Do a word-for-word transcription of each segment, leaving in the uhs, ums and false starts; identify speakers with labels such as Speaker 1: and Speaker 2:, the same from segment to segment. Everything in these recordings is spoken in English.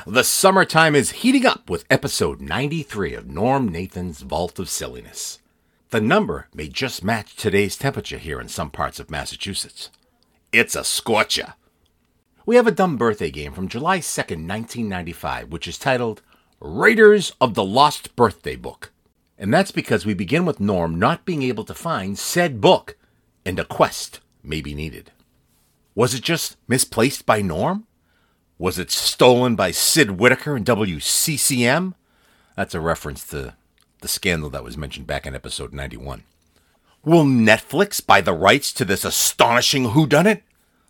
Speaker 1: The summertime is heating up with episode ninety-three of Norm Nathan's Vault of Silliness. The number may just match today's temperature here in some parts of Massachusetts. It's a scorcher. We have a dumb birthday game from July second, nineteen ninety-five, which is titled Raiders of the Lost Birthday Book. And that's because we begin with Norm not being able to find said book, and a quest may be needed. Was it just misplaced by Norm? Was it stolen by Sid Whittaker and W C C M? That's a reference to the scandal that was mentioned back in episode ninety-one. Will Netflix buy the rights to this astonishing whodunit?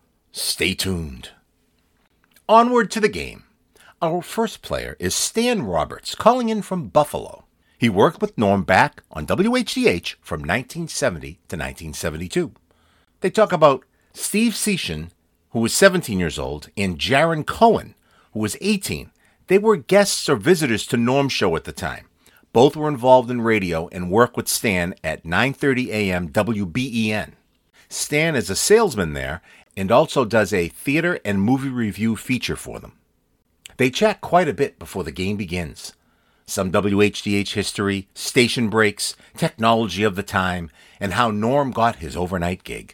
Speaker 1: Stay tuned. Onward to the game. Our first player is Stan Roberts, calling in from Buffalo. He worked with Norm back on W H D H from nineteen seventy to nineteen seventy-two. They talk about Steve Cieshin, who was seventeen years old, and Jaron Cohen, who was eighteen. They were guests or visitors to Norm's show at the time. Both were involved in radio and worked with Stan at nine thirty a.m. W B E N. Stan is a salesman there and also does a theater and movie review feature for them. They chat quite a bit before the game begins. Some W H D H history, station breaks, technology of the time, and how Norm got his overnight gig.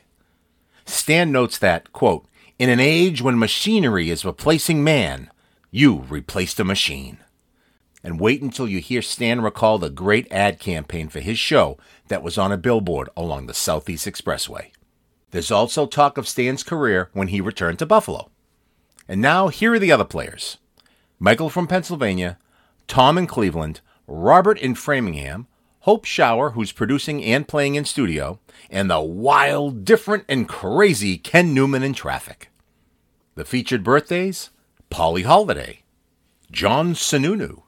Speaker 1: Stan notes that, quote, in an age when machinery is replacing man, you replaced a machine. And wait until you hear Stan recall the great ad campaign for his show that was on a billboard along the Southeast Expressway. There's also talk of Stan's career when he returned to Buffalo. And now here are the other players. Michael from Pennsylvania, Tom in Cleveland, Robert in Framingham, Hope Shower, who's producing and playing in studio, and the wild, different, and crazy Ken Newman in traffic. The featured birthdays, Polly Holiday, John Sununu,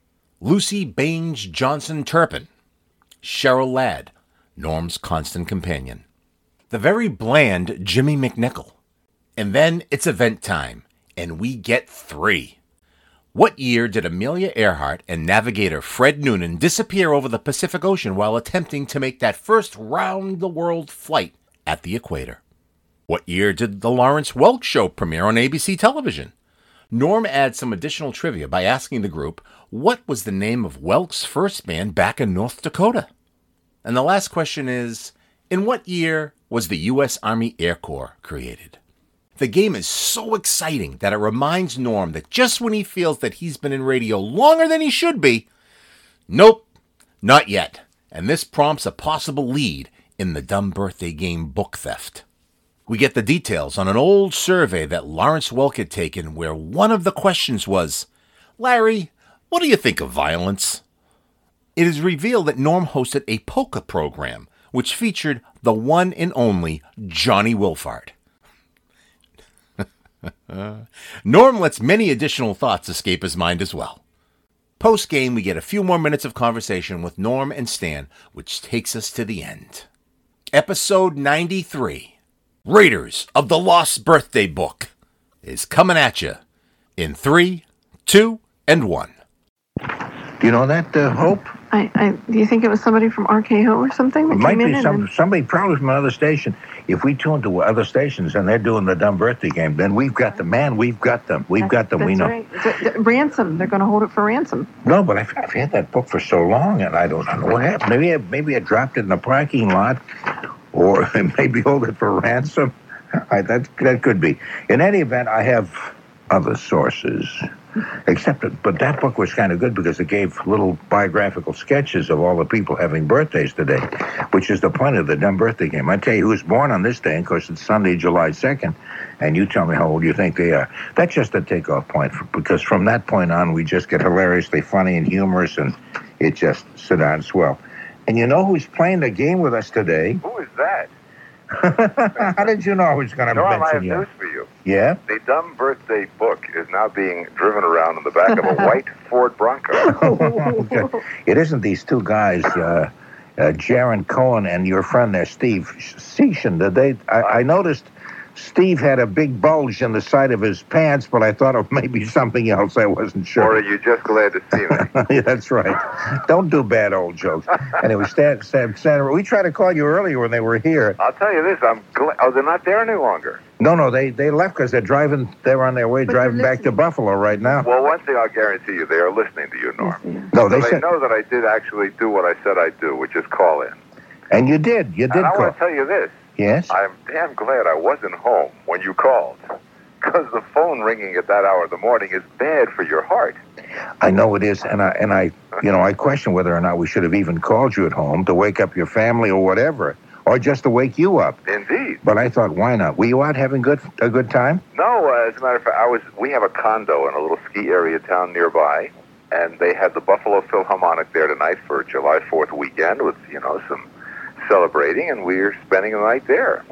Speaker 1: Lucy Baines Johnson Turpin, Cheryl Ladd, Norm's constant companion, the very bland Jimmy McNichol. And then it's event time, and we get three. What year did Amelia Earhart and navigator Fred Noonan disappear over the Pacific Ocean while attempting to make that first round-the-world flight at the equator? What year did the Lawrence Welk Show premiere on A B C television? Norm adds some additional trivia by asking the group, what was the name of Welk's first band back in North Dakota? And the last question is, in what year was the U S Army Air Corps created? The game is so exciting that it reminds Norm that just when he feels that he's been in radio longer than he should be, nope, not yet. And this prompts a possible lead in the Dumb Birthday Game book theft. We get the details on an old survey that Lawrence Welk had taken where one of the questions was, Larry, what do you think of violence? It is revealed that Norm hosted a polka program which featured the one and only Johnny Wilfart. Norm lets many additional thoughts escape his mind as well. Post-game, we get a few more minutes of conversation with Norm and Stan, which takes us to the end. Episode ninety-three, Raiders of the Lost Birthday Book, is coming at you in three, two, and one.
Speaker 2: Do you know that, uh, Hope?
Speaker 3: I, I, do you think it was somebody from R K O or something that
Speaker 2: It might
Speaker 3: came
Speaker 2: be
Speaker 3: in
Speaker 2: some,
Speaker 3: and...
Speaker 2: somebody probably from another station. If we tune to other stations and they're doing the Dumb Birthday Game, then we've got them. Man, we've got them. We've
Speaker 3: That's,
Speaker 2: got them.
Speaker 3: that's
Speaker 2: We know.
Speaker 3: Right. The, the, ransom. They're going to hold it for ransom.
Speaker 2: No, but I've, I've had that book for so long, and I don't, I don't know what happened. Maybe I, maybe I dropped it in the parking lot, or maybe hold it for ransom. I, that, that could be. In any event, I have other sources. Except, that, but that book was kind of good because it gave little biographical sketches of all the people having birthdays today, which is the point of the Dumb Birthday Game. I tell you who's born on this day, and of course it's Sunday, July second, and you tell me how old you think they are. That's just a takeoff point, for, because from that point on, we just get hilariously funny and humorous, and it just sit down swell. And you know who's playing the game with us today?
Speaker 4: Who is that?
Speaker 2: How did you know I was going to
Speaker 4: Norm, I
Speaker 2: mention
Speaker 4: have
Speaker 2: you?
Speaker 4: news for you.
Speaker 2: Yeah?
Speaker 4: The Dumb Birthday book is now being driven around in the back of a white Ford Bronco.
Speaker 2: Okay. It isn't these two guys, uh, uh, Jaron Cohen and your friend there, Steve Cieshin. Did they? I, I noticed Steve had a big bulge in the side of his pants, but I thought it may be something else. I wasn't sure.
Speaker 4: Or are you just glad to see me?
Speaker 2: Yeah, that's right. Don't do bad old jokes. Anyway, Stan, Stan, Stan, we tried to call you earlier when they were here.
Speaker 4: I'll tell you this. I'm glad. Oh, they're not there any longer.
Speaker 2: No, no, they, they left because they're driving. They're on their way
Speaker 3: But
Speaker 2: driving
Speaker 3: you're
Speaker 2: back to Buffalo right now.
Speaker 4: Well, one thing I'll guarantee you, they are listening to you, Norm.
Speaker 3: Yes,
Speaker 2: No,
Speaker 4: So
Speaker 2: they
Speaker 4: they
Speaker 2: said,
Speaker 4: know that I did actually do what I said I'd do, which is call in.
Speaker 2: and you did. You did
Speaker 4: And I
Speaker 2: call.
Speaker 4: want to tell you this.
Speaker 2: Yes.
Speaker 4: I'm damn glad I wasn't home when you called. Because the phone ringing at that hour of the morning is bad for your heart.
Speaker 2: I know it is, and I and I, you know, I question whether or not we should have even called you at home to wake up your family or whatever, or just to wake you up.
Speaker 4: Indeed.
Speaker 2: But I thought, why not? Were you out having good a good time?
Speaker 4: No, uh, as a matter of fact, I was. We have a condo in a little ski area town nearby, and they had the Buffalo Philharmonic there tonight for July fourth weekend with, you know, some celebrating, and we're spending the night there.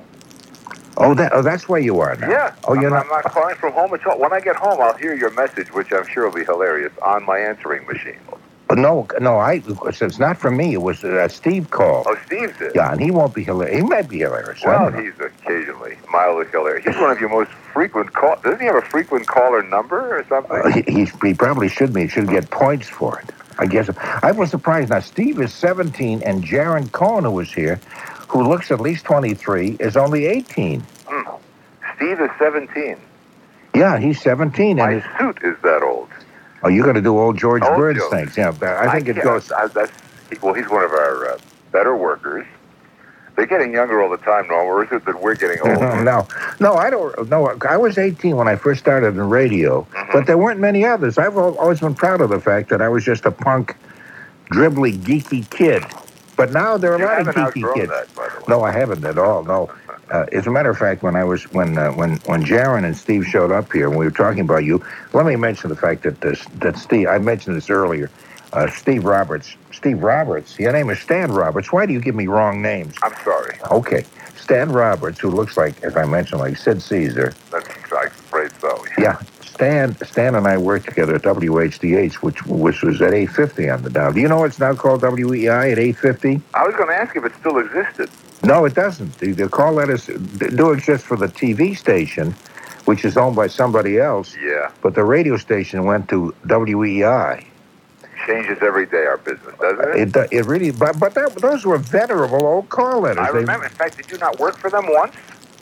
Speaker 2: Oh, that oh, that's where you are now.
Speaker 4: Yeah.
Speaker 2: Oh, you're
Speaker 4: I'm,
Speaker 2: not.
Speaker 4: I'm not calling from home at all. When I get home, I'll hear your message, which I'm sure will be hilarious, on my answering machine.
Speaker 2: No, no. I. It's not from me. It was uh, Steve called.
Speaker 4: Oh, Steve's it.
Speaker 2: Yeah, and he won't be hilarious. He might be hilarious. I
Speaker 4: Well,
Speaker 2: don't know.
Speaker 4: he's occasionally mildly hilarious. He's one of your most frequent call. Doesn't he have a frequent caller number or something?
Speaker 2: Uh, he, he he probably should be. He should get points for it. I guess. I was surprised. Now, Steve is seventeen, and Jaron Cohen, who was here, who looks at least twenty-three, is only eighteen.
Speaker 4: Hmm. Steve is seventeen.
Speaker 2: Yeah, he's seventeen.
Speaker 4: My
Speaker 2: And his,
Speaker 4: suit is that old.
Speaker 2: oh, you got to do old George
Speaker 4: Old
Speaker 2: Burns
Speaker 4: George.
Speaker 2: things. Yeah, but I think it
Speaker 4: can't-
Speaker 2: goes.
Speaker 4: I, that's, well, he's one of our uh, better workers. They're getting younger all the time, Norm, or is it that we're getting older?
Speaker 2: no, no, I don't. No, I was eighteen when I first started in radio,
Speaker 4: Mhm.
Speaker 2: but there weren't many others. I've al- always been proud of the fact that I was just a punk, dribbly, geeky kid. But now there are a
Speaker 4: You
Speaker 2: lot of
Speaker 4: haven't
Speaker 2: geeky
Speaker 4: outgrown
Speaker 2: kids.
Speaker 4: that, by the way.
Speaker 2: No, I haven't at all. No. Uh, as a matter of fact, when I was when uh, when when Jaron and Steve showed up here, and we were talking about you, let me mention the fact that this, that Steve. I mentioned this earlier. Uh, Steve Roberts. Steve Roberts. Your name is Stan Roberts. Why do you give me wrong names?
Speaker 4: I'm sorry.
Speaker 2: Okay, Stan Roberts, who looks like, as I mentioned, like Sid Caesar.
Speaker 4: That's I'm afraid so.
Speaker 2: Yeah, Stan. Stan and I worked together at W H D H, which which was at eight fifty on the dial. Do you know it's now called W E I at eight fifty?
Speaker 4: I was going to ask if it still existed.
Speaker 2: No, it doesn't. The, the call letters do exist for the T V station, which is owned by somebody else,
Speaker 4: Yeah.
Speaker 2: but the radio station went to W E I.
Speaker 4: Changes every day, our business, doesn't it?
Speaker 2: It it really, but but that, those were venerable old call letters.
Speaker 4: I
Speaker 2: They-
Speaker 4: remember. In fact, did you not work for them once?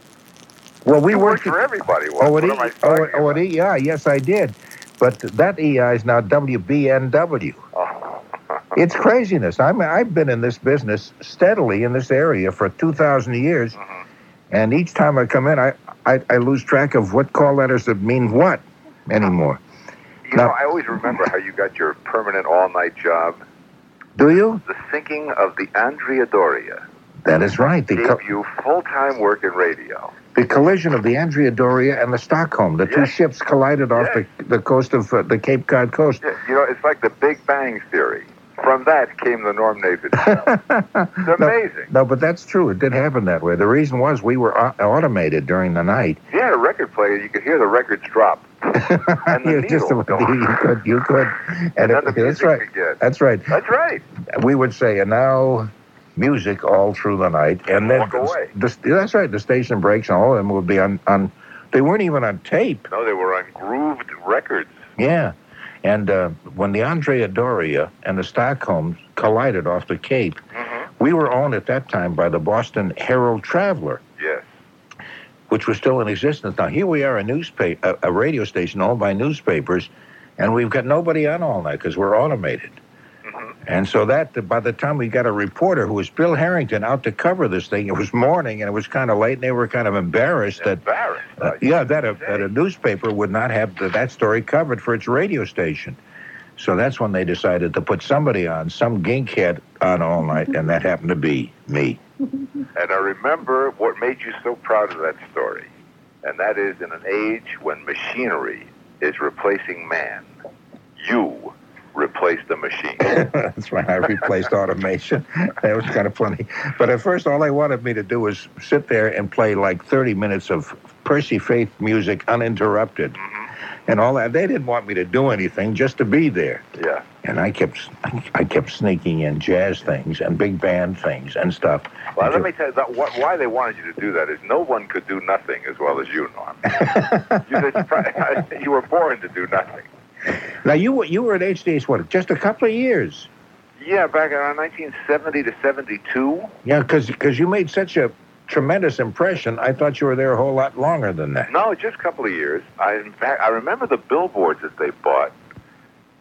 Speaker 2: well, we
Speaker 4: You
Speaker 2: worked
Speaker 4: worked for everybody once.
Speaker 2: Oh, at
Speaker 4: What
Speaker 2: E,
Speaker 4: am I
Speaker 2: oh,
Speaker 4: talking
Speaker 2: at- oh, at
Speaker 4: about?
Speaker 2: E I, yes, I did. But that E I is now W B N W.
Speaker 4: Oh.
Speaker 2: It's craziness. I'm, I've been in this business steadily in this area for two thousand years,
Speaker 4: Mhm.
Speaker 2: and each time I come in, I, I, I lose track of what call letters that mean what anymore.
Speaker 4: You
Speaker 2: No.
Speaker 4: know, I always remember how you got your permanent all-night job.
Speaker 2: Do you?
Speaker 4: The sinking of the Andrea Doria
Speaker 2: That is right. The,
Speaker 4: gave
Speaker 2: co-
Speaker 4: you full-time work in radio.
Speaker 2: the collision of the Andrea Doria and the Stockholm, the two
Speaker 4: Yes.
Speaker 2: ships collided off
Speaker 4: Yes.
Speaker 2: the, the coast of uh, the Cape Cod coast.
Speaker 4: Yeah, you know, it's like the Big Bang Theory. From that came the Norm Nathan Show. It's amazing.
Speaker 2: No, but that's true. It did happen that way. The reason was we were au- automated during the night.
Speaker 4: If you had a record player, you could hear the records drop. And the
Speaker 2: Yeah, just
Speaker 4: needle
Speaker 2: about-
Speaker 4: going.
Speaker 2: you could, you could, and,
Speaker 4: And then
Speaker 2: it-
Speaker 4: the
Speaker 2: that's
Speaker 4: music
Speaker 2: right.
Speaker 4: again.
Speaker 2: That's right.
Speaker 4: That's right.
Speaker 2: We would say, and now music all through the night, and then
Speaker 4: Walk away.
Speaker 2: The, that's right. The station breaks, and all of them would be on, on. They weren't even on tape.
Speaker 4: No, they were on grooved records.
Speaker 2: Yeah, and uh, when the Andrea Doria and the Stockholm collided off the Cape,
Speaker 4: Mm-hmm.
Speaker 2: we were owned at that time by the Boston Herald Traveler,
Speaker 4: Yes.
Speaker 2: which was still in existence. Now here we are, a newspaper, a, a radio station owned by newspapers, and we've got nobody on all night because we're automated.
Speaker 4: Mm-hmm.
Speaker 2: And so that by the time we got a reporter who was Bill Harrington out to cover this thing, it was morning and it was kind of late, and they were kind of embarrassed that
Speaker 4: Embarrassed.
Speaker 2: uh, yeah that a, that a newspaper would not have the, that story covered for its radio station. So that's when they decided to put somebody on, some ginkhead on all night, and that happened to be me.
Speaker 4: And I remember what made you so proud of that story. And that is, in an age when machinery is replacing man, you replace the machine.
Speaker 2: That's right. I replaced automation. That was kind of funny. But at first, all they wanted me to do was sit there and play like thirty minutes of Percy Faith music uninterrupted.
Speaker 4: Mhm.
Speaker 2: And all that. They didn't want me to do anything, just to be there.
Speaker 4: Yeah.
Speaker 2: And I kept, I kept sneaking in jazz things and big band things and stuff.
Speaker 4: Well, let me tell you that what, why they wanted you to do that is no one could do nothing as well as you, Norm. you, just, you were born to do nothing.
Speaker 2: Now you were you were at H D H what? Just a couple of years.
Speaker 4: Yeah, back around nineteen seventy to seventy-two.
Speaker 2: Yeah, because you made such a tremendous impression. I thought you were there a whole lot longer than that.
Speaker 4: No, just a couple of years. I, in fact, I remember the billboards that they bought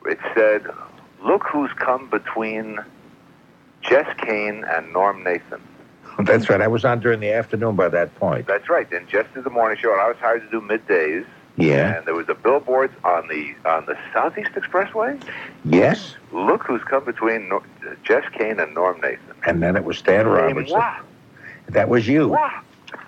Speaker 4: it said, "Look who's come between Jess Kane and Norm Nathan."
Speaker 2: That's right. I was on during the afternoon by that point.
Speaker 4: That's right. Then Jess did the morning show, and I was hired to do middays.
Speaker 2: Yeah.
Speaker 4: And there was a billboard on the on the Southeast Expressway.
Speaker 2: Yes.
Speaker 4: Look who's come between Nor- Jess Kane and Norm Nathan.
Speaker 2: And then it was Stan Robertson.
Speaker 4: Wow.
Speaker 2: That was you.
Speaker 4: Wow.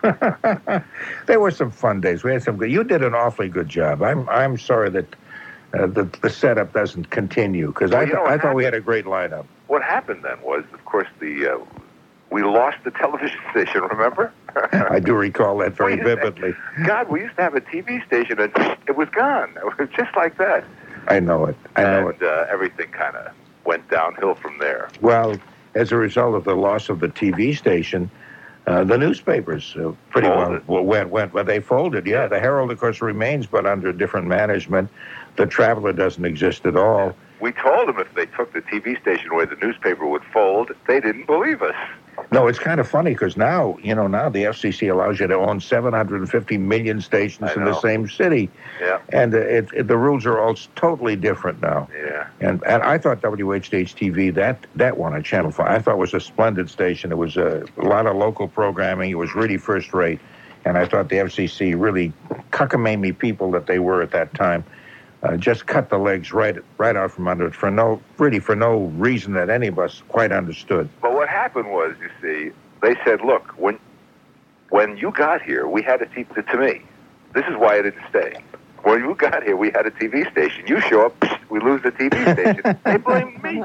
Speaker 2: There were some fun days. We had some good. You did an awfully good job. I'm I'm sorry that uh, the the setup doesn't continue because
Speaker 4: Well,
Speaker 2: I
Speaker 4: you
Speaker 2: th-
Speaker 4: know what
Speaker 2: I thought we
Speaker 4: happened?
Speaker 2: had a great lineup.
Speaker 4: What happened then was, of course, the uh, we lost the television station. Remember?
Speaker 2: I do recall that very
Speaker 4: We used to-
Speaker 2: vividly.
Speaker 4: God, we used to have a T V station, and it was gone. It was just like that.
Speaker 2: I know it. I know
Speaker 4: and
Speaker 2: it.
Speaker 4: uh, everything kind of went downhill from there.
Speaker 2: Well, as a result of the loss of the T V station, uh, the newspapers uh, pretty
Speaker 4: Folded.
Speaker 2: well went went. Well, they folded. Yeah, the Herald, of course, remains, but under different management. The Traveler doesn't exist at all.
Speaker 4: We told them if they took the T V station away, the newspaper would fold. They didn't believe us.
Speaker 2: No, it's kind of funny because now, you know, now the F C C allows you to own seven hundred fifty million stations
Speaker 4: I
Speaker 2: in the
Speaker 4: know.
Speaker 2: same city.
Speaker 4: Yeah,
Speaker 2: And uh, it, it, the rules are all s- totally different now.
Speaker 4: yeah.
Speaker 2: And and I thought W H H T V, that, that one on Channel five, I thought was a splendid station. It was a, a lot of local programming. It was really first rate. And I thought the F C C, really cockamamie people that they were at that time, uh, just cut the legs right right out from under it for no, really for no reason that any of us quite understood.
Speaker 4: But what happened was, you see, they said, look, when when you got here, we had a T V, to me, this is why I didn't stay. When you got here, we had a T V station. You show up, we lose the T V station. They blame me.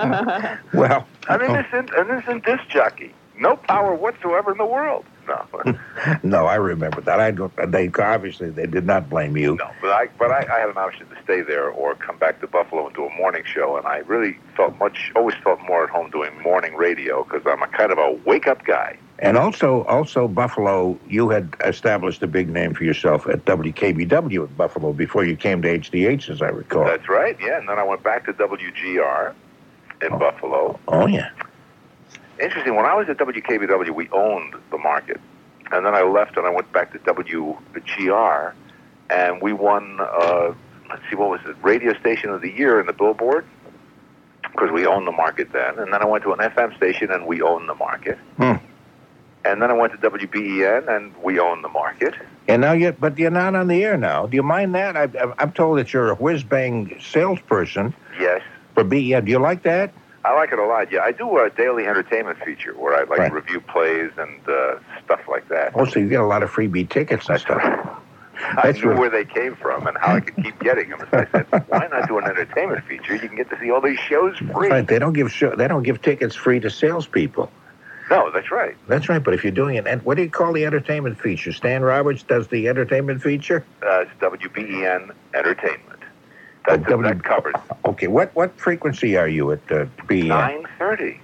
Speaker 2: Well,
Speaker 4: An innocent, an innocent disc jockey. No power whatsoever in the world. No.
Speaker 2: no, I remember that. I don't. They obviously they did not blame you.
Speaker 4: No, but I but I, I had an option to stay there or come back to Buffalo and do a morning show, and I really felt much, always felt more at home doing morning radio because I'm a kind of a wake-up guy.
Speaker 2: And also, also Buffalo, you had established a big name for yourself at W K B W in Buffalo before you came to H D H, as I recall.
Speaker 4: That's right, yeah, and then I went back to W G R in
Speaker 2: Oh.
Speaker 4: Buffalo.
Speaker 2: Oh yeah.
Speaker 4: Interesting, when I was at W K B W, we owned the market, and then I left and I went back to W G R, and we won, uh, let's see, what was it, Radio Station of the Year in the Billboard, because we owned the market then, and then I went to an F M station and we owned the market.
Speaker 2: Hmm.
Speaker 4: And then I went to W B E N, and we own the market.
Speaker 2: And now you, but you're not on the air now. Do you mind that? I, I, I'm told that you're a whiz-bang salesperson
Speaker 4: Yes,
Speaker 2: for B E N. Do you like that?
Speaker 4: I like it a lot. Yeah, I do a daily entertainment feature where I like
Speaker 2: Right.
Speaker 4: to review plays and uh, stuff like that.
Speaker 2: Also, you get a lot of freebie tickets and
Speaker 4: That's
Speaker 2: stuff.
Speaker 4: right. I
Speaker 2: That's
Speaker 4: knew
Speaker 2: right.
Speaker 4: where they came from and how I could keep getting them. So I said, why not do an entertainment feature? You can get to see all these shows free.
Speaker 2: Right. They don't give show, they don't give tickets free to salespeople.
Speaker 4: No, that's right.
Speaker 2: That's right. But if you're doing it, and what do you call the entertainment feature? Stan Roberts does the entertainment feature.
Speaker 4: Uh, it's W B E N Entertainment. That's
Speaker 2: Oh, W-
Speaker 4: that covers
Speaker 2: Okay. What what frequency are you at uh, B E N?
Speaker 4: nine thirty.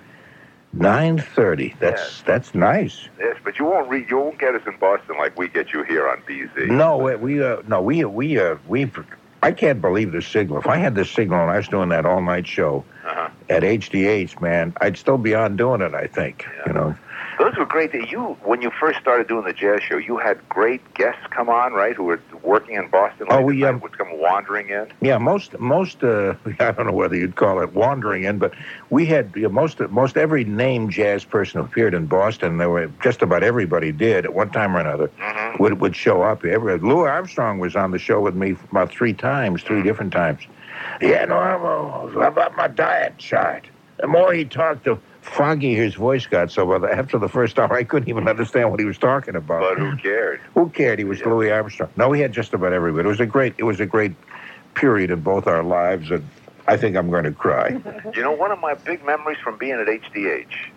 Speaker 2: Nine thirty. That's
Speaker 4: Yes.
Speaker 2: that's nice.
Speaker 4: Yes, but you won't read. You won't get us in Boston like we get you here on B Z.
Speaker 2: No, we we, uh, no we we uh, we. I can't believe the signal. If I had this signal and I was doing that all night show
Speaker 4: Uh-huh.
Speaker 2: at H D H, man, I'd still be on doing it. I think.
Speaker 4: Yeah.
Speaker 2: You know.
Speaker 4: Those were great. You, when you first started doing the jazz show, you had great guests come on, right? Who were working in Boston.
Speaker 2: Oh,
Speaker 4: late
Speaker 2: we,
Speaker 4: at night,
Speaker 2: um,
Speaker 4: would come wandering in.
Speaker 2: Yeah, most most uh, I don't know whether you'd call it wandering in, but we had you know, most most every named jazz person who appeared in Boston. There were just about everybody did at one time or another
Speaker 4: Mm-hmm.
Speaker 2: would would show up. Every Louis Armstrong was on the show with me about three times, three different times. Yeah, no, I'm, uh, about my diet chart. The more he talked, the foggy his voice got. So by the, after the first hour, I couldn't even understand what he was talking about.
Speaker 4: But who cared?
Speaker 2: Who cared? He was
Speaker 4: Yeah.
Speaker 2: Louis Armstrong. No, we had just about everybody. It was a great. It was a great period in both our lives, and I think I'm going to cry.
Speaker 4: You know, one of my big memories from being at H D H,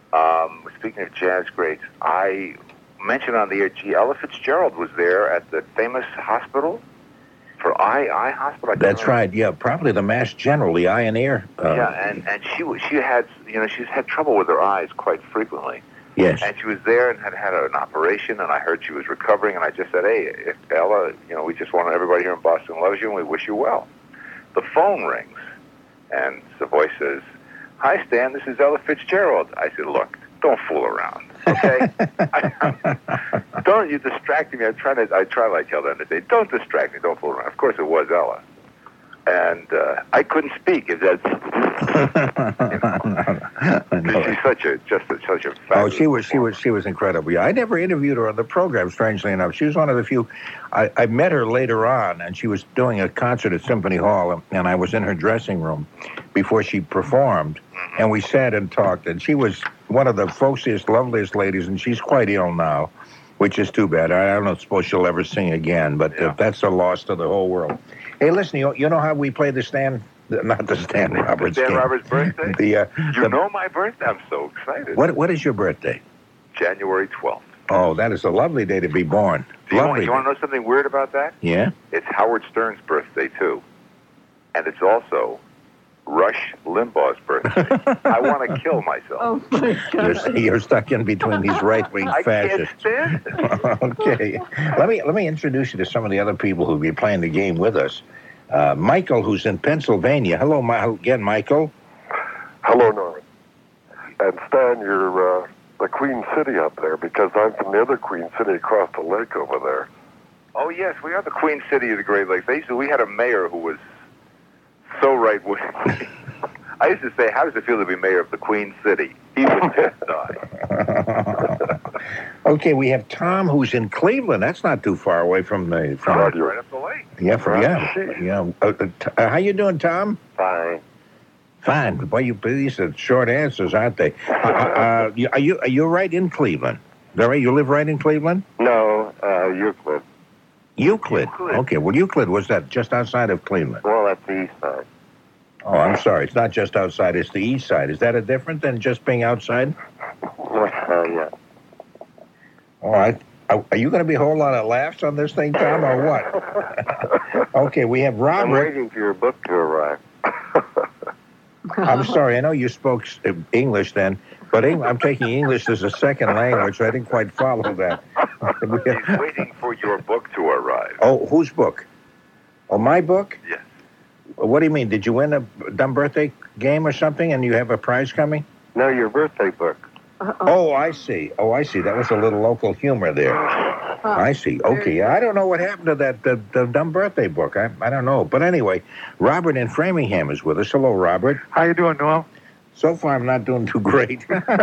Speaker 4: um, speaking of jazz greats, I mentioned on the air, gee, Ella Fitzgerald was there at the famous hospital for eye eye hospital. I can't
Speaker 2: That's
Speaker 4: remember.
Speaker 2: right. Yeah, probably the Mass General, the Eye and Ear. Uh,
Speaker 4: Yeah, and, and she was- she had you know she's had trouble with her eyes quite frequently,
Speaker 2: Yes.
Speaker 4: and she was there and had had an operation, and I heard she was recovering, and I just said, hey, if Ella, you know, we just want everybody here in Boston loves you, and we wish you well. The phone rings, and the voice says, hi, Stan, this is Ella Fitzgerald. I said, look, don't fool around, okay? I, don't you distract me. I try to I try like hell to say, don't distract me, don't fool around. Of course, it was Ella. and uh, I couldn't speak. Is that?
Speaker 2: No.
Speaker 4: She's such a just a, such a.
Speaker 2: Oh, she was she was she was incredible. Yeah, I never interviewed her on the program. Strangely enough, she was one of the few. I, I met her later on, and she was doing a concert at Symphony Hall, and I was in her dressing room before she performed, and we sat and talked. And she was one of the folksiest, loveliest ladies, and she's quite ill now, which is too bad. I don't suppose she'll ever sing again, but
Speaker 4: Yeah.
Speaker 2: uh, that's a loss to the whole world. Hey, listen, you, you know how we play the Stan, not the Stan Roberts
Speaker 4: Stan
Speaker 2: game.
Speaker 4: Roberts' birthday?
Speaker 2: The, uh,
Speaker 4: You
Speaker 2: the-
Speaker 4: know my birthday? I'm so excited.
Speaker 2: what what is your birthday?
Speaker 4: January twelfth.
Speaker 2: Oh, that is a lovely day to be born.
Speaker 4: Do you, want,
Speaker 2: Lovely.
Speaker 4: you want to know something weird about that?
Speaker 2: Yeah?
Speaker 4: It's Howard Stern's birthday, too. And it's also Rush Limbaugh's birthday. I want to kill myself.
Speaker 3: Oh my
Speaker 2: You're,
Speaker 3: God.
Speaker 2: you're stuck in between these right-wing
Speaker 4: I
Speaker 2: fascists.
Speaker 4: can't stand it.
Speaker 2: Okay. Let me let me introduce you to some of the other people who'll be playing the game with us. Uh, Michael, who's in Pennsylvania. Hello, Mi- again, Michael.
Speaker 5: Hello, Norman. And Stan, you're uh, the Queen City up there because I'm from the other Queen City across the lake over there.
Speaker 4: Oh, yes, we are the Queen City of the Great Lakes. They used to, we had a mayor who was so right-wing. I used to say, how does it feel to be mayor of the Queen City? He would just die.
Speaker 2: Okay, we have Tom, who's in Cleveland. That's not too far away from the from.
Speaker 4: Right, right up the lake.
Speaker 2: Yeah, from, yeah,
Speaker 5: Right.
Speaker 2: yeah. Uh, uh, t- uh, how you doing, Tom?
Speaker 5: Fine.
Speaker 2: Fine. Boy, you these are short answers, aren't they? Uh, uh, you, are you are you right in Cleveland? Is that right? You live right in Cleveland?
Speaker 5: No, uh, Euclid.
Speaker 2: Euclid.
Speaker 4: Euclid.
Speaker 2: Okay. Well, Euclid was that just outside of Cleveland?
Speaker 5: Well, that's the east side.
Speaker 2: Oh, I'm sorry. It's not just outside. It's the east side. Is that a different than just being outside?
Speaker 5: Uh, yeah.
Speaker 2: All right. Are, are you going to be a whole lot of laughs on this thing, Tom, or what? Okay, we have
Speaker 5: I'm
Speaker 2: Robert.
Speaker 5: waiting for your book to arrive.
Speaker 2: I'm sorry. I know you spoke s- uh, English then, but Eng- I'm taking English as a second language, so I didn't quite follow that. We have-
Speaker 4: He's waiting for your book to arrive.
Speaker 2: oh, whose book? Oh, my book?
Speaker 4: Yes.
Speaker 2: What do you mean? Did you win a dumb birthday game or something, and you have a prize coming?
Speaker 5: No, your birthday book.
Speaker 3: Uh-oh.
Speaker 2: Oh, I see. Oh, I see. That was a little local humor there. I see. Okay. I don't know what happened to that the, the dumb birthday book. I, I don't know. But anyway, Robert in Framingham is with us. Hello, Robert.
Speaker 5: How you doing, Noel?
Speaker 2: So far, I'm not doing too great.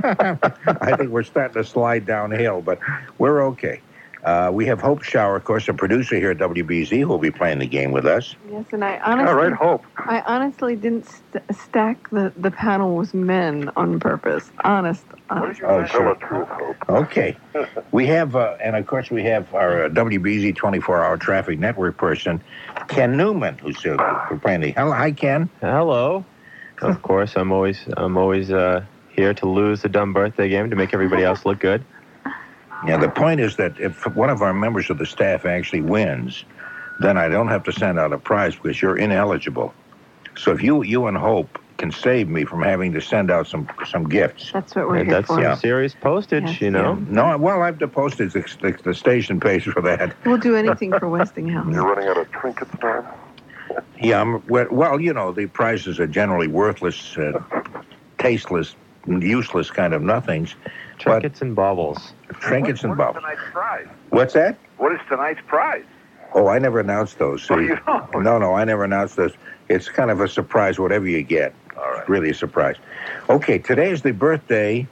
Speaker 2: I think we're starting to slide downhill, but we're okay. Uh, we have Hope Shower, of course, a producer here at W B Z, who will be playing the game with us.
Speaker 3: Yes, and I honestly,
Speaker 5: All right, Hope.
Speaker 3: I honestly didn't st- stack the, the panel with men on purpose. Honest.
Speaker 4: What is
Speaker 3: honest.
Speaker 4: your
Speaker 2: Oh,
Speaker 4: last
Speaker 2: sure.
Speaker 5: Tell
Speaker 4: name?
Speaker 5: the truth, Hope.
Speaker 2: Okay. We have, uh, and of course, we have our uh, W B Z twenty-four hour traffic network person, Ken Newman, who's uh, playing the. Hello, hi, Ken.
Speaker 6: Hello. Of course, I'm always I'm always uh, here to lose the dumb birthday game to make everybody else look good.
Speaker 2: Yeah, the point is that if one of our members of the staff actually wins, then I don't have to send out a prize because you're ineligible. So if you you and Hope can save me from having to send out some some gifts.
Speaker 3: That's what we're
Speaker 6: And
Speaker 3: here
Speaker 6: that's
Speaker 3: for.
Speaker 6: some
Speaker 2: Yeah.
Speaker 6: serious postage,
Speaker 3: Yes,
Speaker 6: you know.
Speaker 2: No, well, I've deposited the, the, the station pays for that.
Speaker 3: We'll do anything for Westinghouse.
Speaker 5: You're running out of trinkets now?
Speaker 2: Yeah, I'm, well, well, you know, the prizes are generally worthless, uh, tasteless, useless kind of nothings.
Speaker 6: Trinkets and baubles.
Speaker 2: Trinkets and
Speaker 4: What is
Speaker 2: baubles.
Speaker 4: tonight's prize?
Speaker 2: What's that?
Speaker 4: What is tonight's prize?
Speaker 2: Oh, I never announced those.
Speaker 4: Oh,
Speaker 2: see.
Speaker 4: you don't?
Speaker 2: No, no, I never announced those. It's kind of a surprise, whatever you get.
Speaker 4: All right.
Speaker 2: Really a surprise. Okay, today is the birthday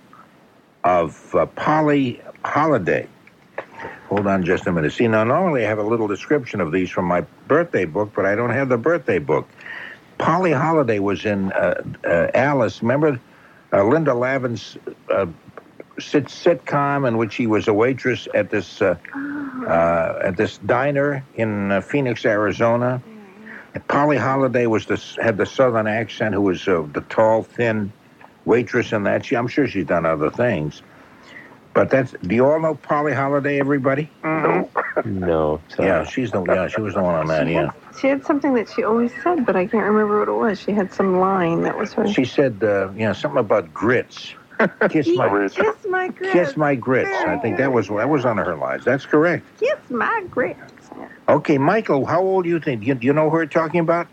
Speaker 2: of uh, Polly Holiday. Hold on just a minute. See, now normally I have a little description of these from my birthday book, but I don't have the birthday book. Polly Holiday was in uh, uh, Alice. Remember uh, Linda Lavin's uh, sit- sitcom in which she was a waitress at this uh, uh, at this diner in uh, Phoenix, Arizona. Polly Holiday was this had the southern accent. Who was uh, the tall, thin waitress in that? She, I'm sure she's done other things. But that's. Do you all know Polly Holiday? Everybody?
Speaker 6: No. So
Speaker 2: Yeah, she's the. Yeah, she was the one on that.
Speaker 3: She
Speaker 2: Yeah.
Speaker 3: had, she had something that she always said, but I can't remember what it was. She had some line that was her.
Speaker 2: She said, uh, you know, something about grits. Kiss my,
Speaker 3: Kiss my grits.
Speaker 2: kiss my grits. I think that was that was on her lines. That's correct.
Speaker 3: Kiss my grits.
Speaker 2: Okay, Michael, how old do you think? You, you know who we're talking about?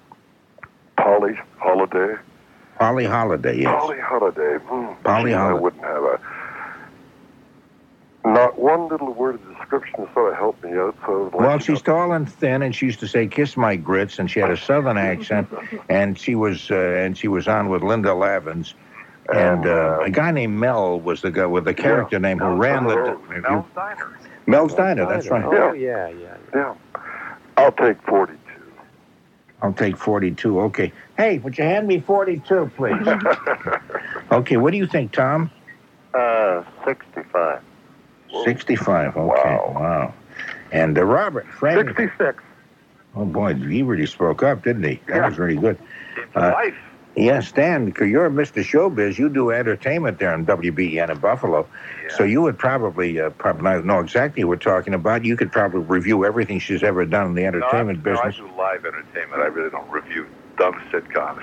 Speaker 5: Polly Holiday.
Speaker 2: Polly Holiday. Yes.
Speaker 5: Polly Holiday. Hmm.
Speaker 2: Polly
Speaker 5: Gee, I
Speaker 2: Holiday.
Speaker 5: wouldn't have a. Not one little word of description sort of helped me out. So
Speaker 2: Well, she's tall and thin, and she used to say "kiss my grits," and she had a southern accent, and she was uh, and she was on with Linda Lavins, and uh, a guy named Mel was the guy with the character name who ran the
Speaker 4: Mel's Diner.
Speaker 2: Mel's Diner. That's right.
Speaker 6: Oh, yeah, yeah. yeah.
Speaker 5: Yeah. I'll take forty-two.
Speaker 2: I'll take forty-two. Okay. Hey, would you hand me forty-two, please? Okay. What do you think, Tom?
Speaker 5: Uh, sixty-five.
Speaker 2: sixty-five. Okay.
Speaker 5: Wow.
Speaker 2: Wow. And uh, Robert, Frank.
Speaker 5: sixty-six.
Speaker 2: Oh boy, he really spoke up, didn't he? That
Speaker 5: Yeah.
Speaker 2: was really good.
Speaker 4: Into
Speaker 2: Uh,
Speaker 4: life.
Speaker 2: Yeah, Stan, because you're Mister Showbiz, you do entertainment there in W B E N in Buffalo.
Speaker 4: Yeah.
Speaker 2: So you would probably, uh, probably know exactly what we're talking about. You could probably review everything she's ever done in the entertainment
Speaker 4: no, I,
Speaker 2: business.
Speaker 4: No, I do live entertainment. I really don't review dumb sitcoms.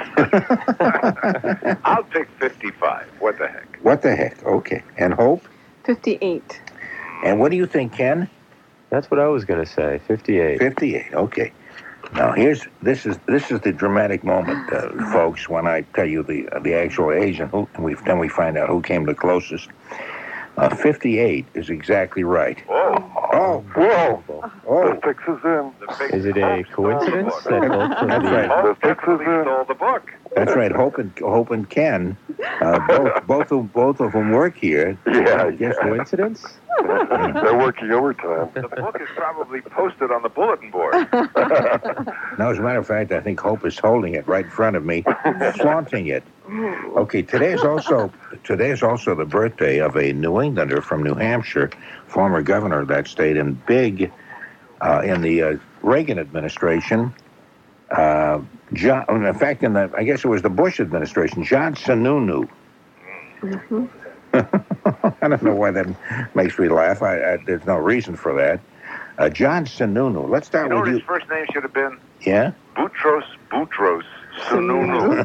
Speaker 4: I'll take fifty-five. What the heck?
Speaker 2: What the heck? Okay. And Hope?
Speaker 3: fifty-eight.
Speaker 2: And what do you think, Ken?
Speaker 6: That's what I was going to say, fifty-eight.
Speaker 2: fifty-eight. Okay. Now here's this is this is the dramatic moment, uh, folks. When I tell you the uh, the actual age, and who and we then we find out who came the closest. Uh, fifty-eight is exactly right.
Speaker 4: Whoa.
Speaker 2: Oh,
Speaker 5: Whoa.
Speaker 2: oh.
Speaker 5: The fix is in.
Speaker 4: The big
Speaker 6: Is it a
Speaker 4: Hope stole the
Speaker 6: coincidence
Speaker 4: book.
Speaker 6: that both of
Speaker 2: That's
Speaker 6: the-
Speaker 2: right.
Speaker 4: Hope
Speaker 5: The fix is
Speaker 4: definitely
Speaker 5: in.
Speaker 4: stole the book.
Speaker 2: That's right. Hope and Hope and Ken, uh, both both of both of them work here.
Speaker 5: Yeah,
Speaker 2: Yes,
Speaker 5: yeah.
Speaker 6: Coincidence?
Speaker 5: They're working overtime.
Speaker 4: The book is probably posted on the bulletin board.
Speaker 2: Now, as a matter of fact, I think Hope is holding it right in front of me, flaunting it. Okay, today is also today is also the birthday of a New Englander from New Hampshire, former governor of that state, and big uh, in the uh, Reagan administration. Uh, John, in fact, in the I guess it was the Bush administration, John Sununu.
Speaker 3: Mhm.
Speaker 2: I don't know why that makes me laugh. I, I, there's no reason for that. Uh, John Sununu. Let's
Speaker 4: You
Speaker 2: start
Speaker 4: know what
Speaker 2: with
Speaker 4: his
Speaker 2: you.
Speaker 4: first name should have been?
Speaker 2: Yeah.
Speaker 4: Boutros Boutros Sununu.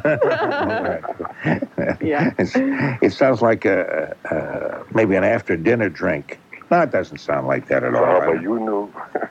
Speaker 3: Yeah.
Speaker 2: It's, it sounds like a, a maybe an after dinner drink. No, it doesn't sound like that at all.
Speaker 5: Oh,
Speaker 2: right?
Speaker 5: but you knew.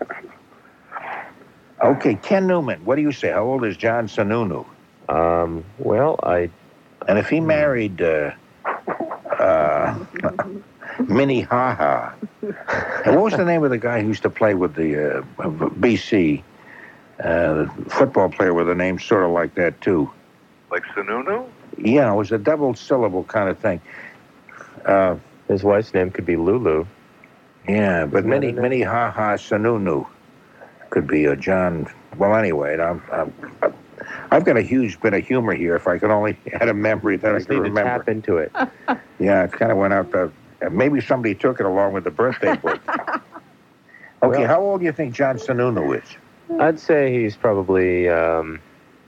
Speaker 2: Okay, Ken Newman. What do you say? How old is John Sununu?
Speaker 6: Um, well, I
Speaker 2: And if he married uh, uh, Minnie Haha, and what was the name of the guy who used to play with the uh, B C? Uh, the football player with a name sort of like that too.
Speaker 4: Like Sununu?
Speaker 2: Yeah, it was a double syllable kind of thing. Uh,
Speaker 6: his wife's name could be Lulu.
Speaker 2: yeah, but
Speaker 6: Isn't that
Speaker 2: Minnie
Speaker 6: her name?
Speaker 2: Minnie Haha Sununu could be a John. Well, anyway, I'm, I'm, I've got a huge bit of humor here. If I could only had a memory that I
Speaker 6: Just
Speaker 2: could
Speaker 6: need to
Speaker 2: remember.
Speaker 6: tap into it.
Speaker 2: Yeah, it kind of went out the. uh, Maybe somebody took it along with the birthday book. Okay,
Speaker 6: Well-
Speaker 2: how old do you think John Sununu is?
Speaker 6: I'd say he's probably, um,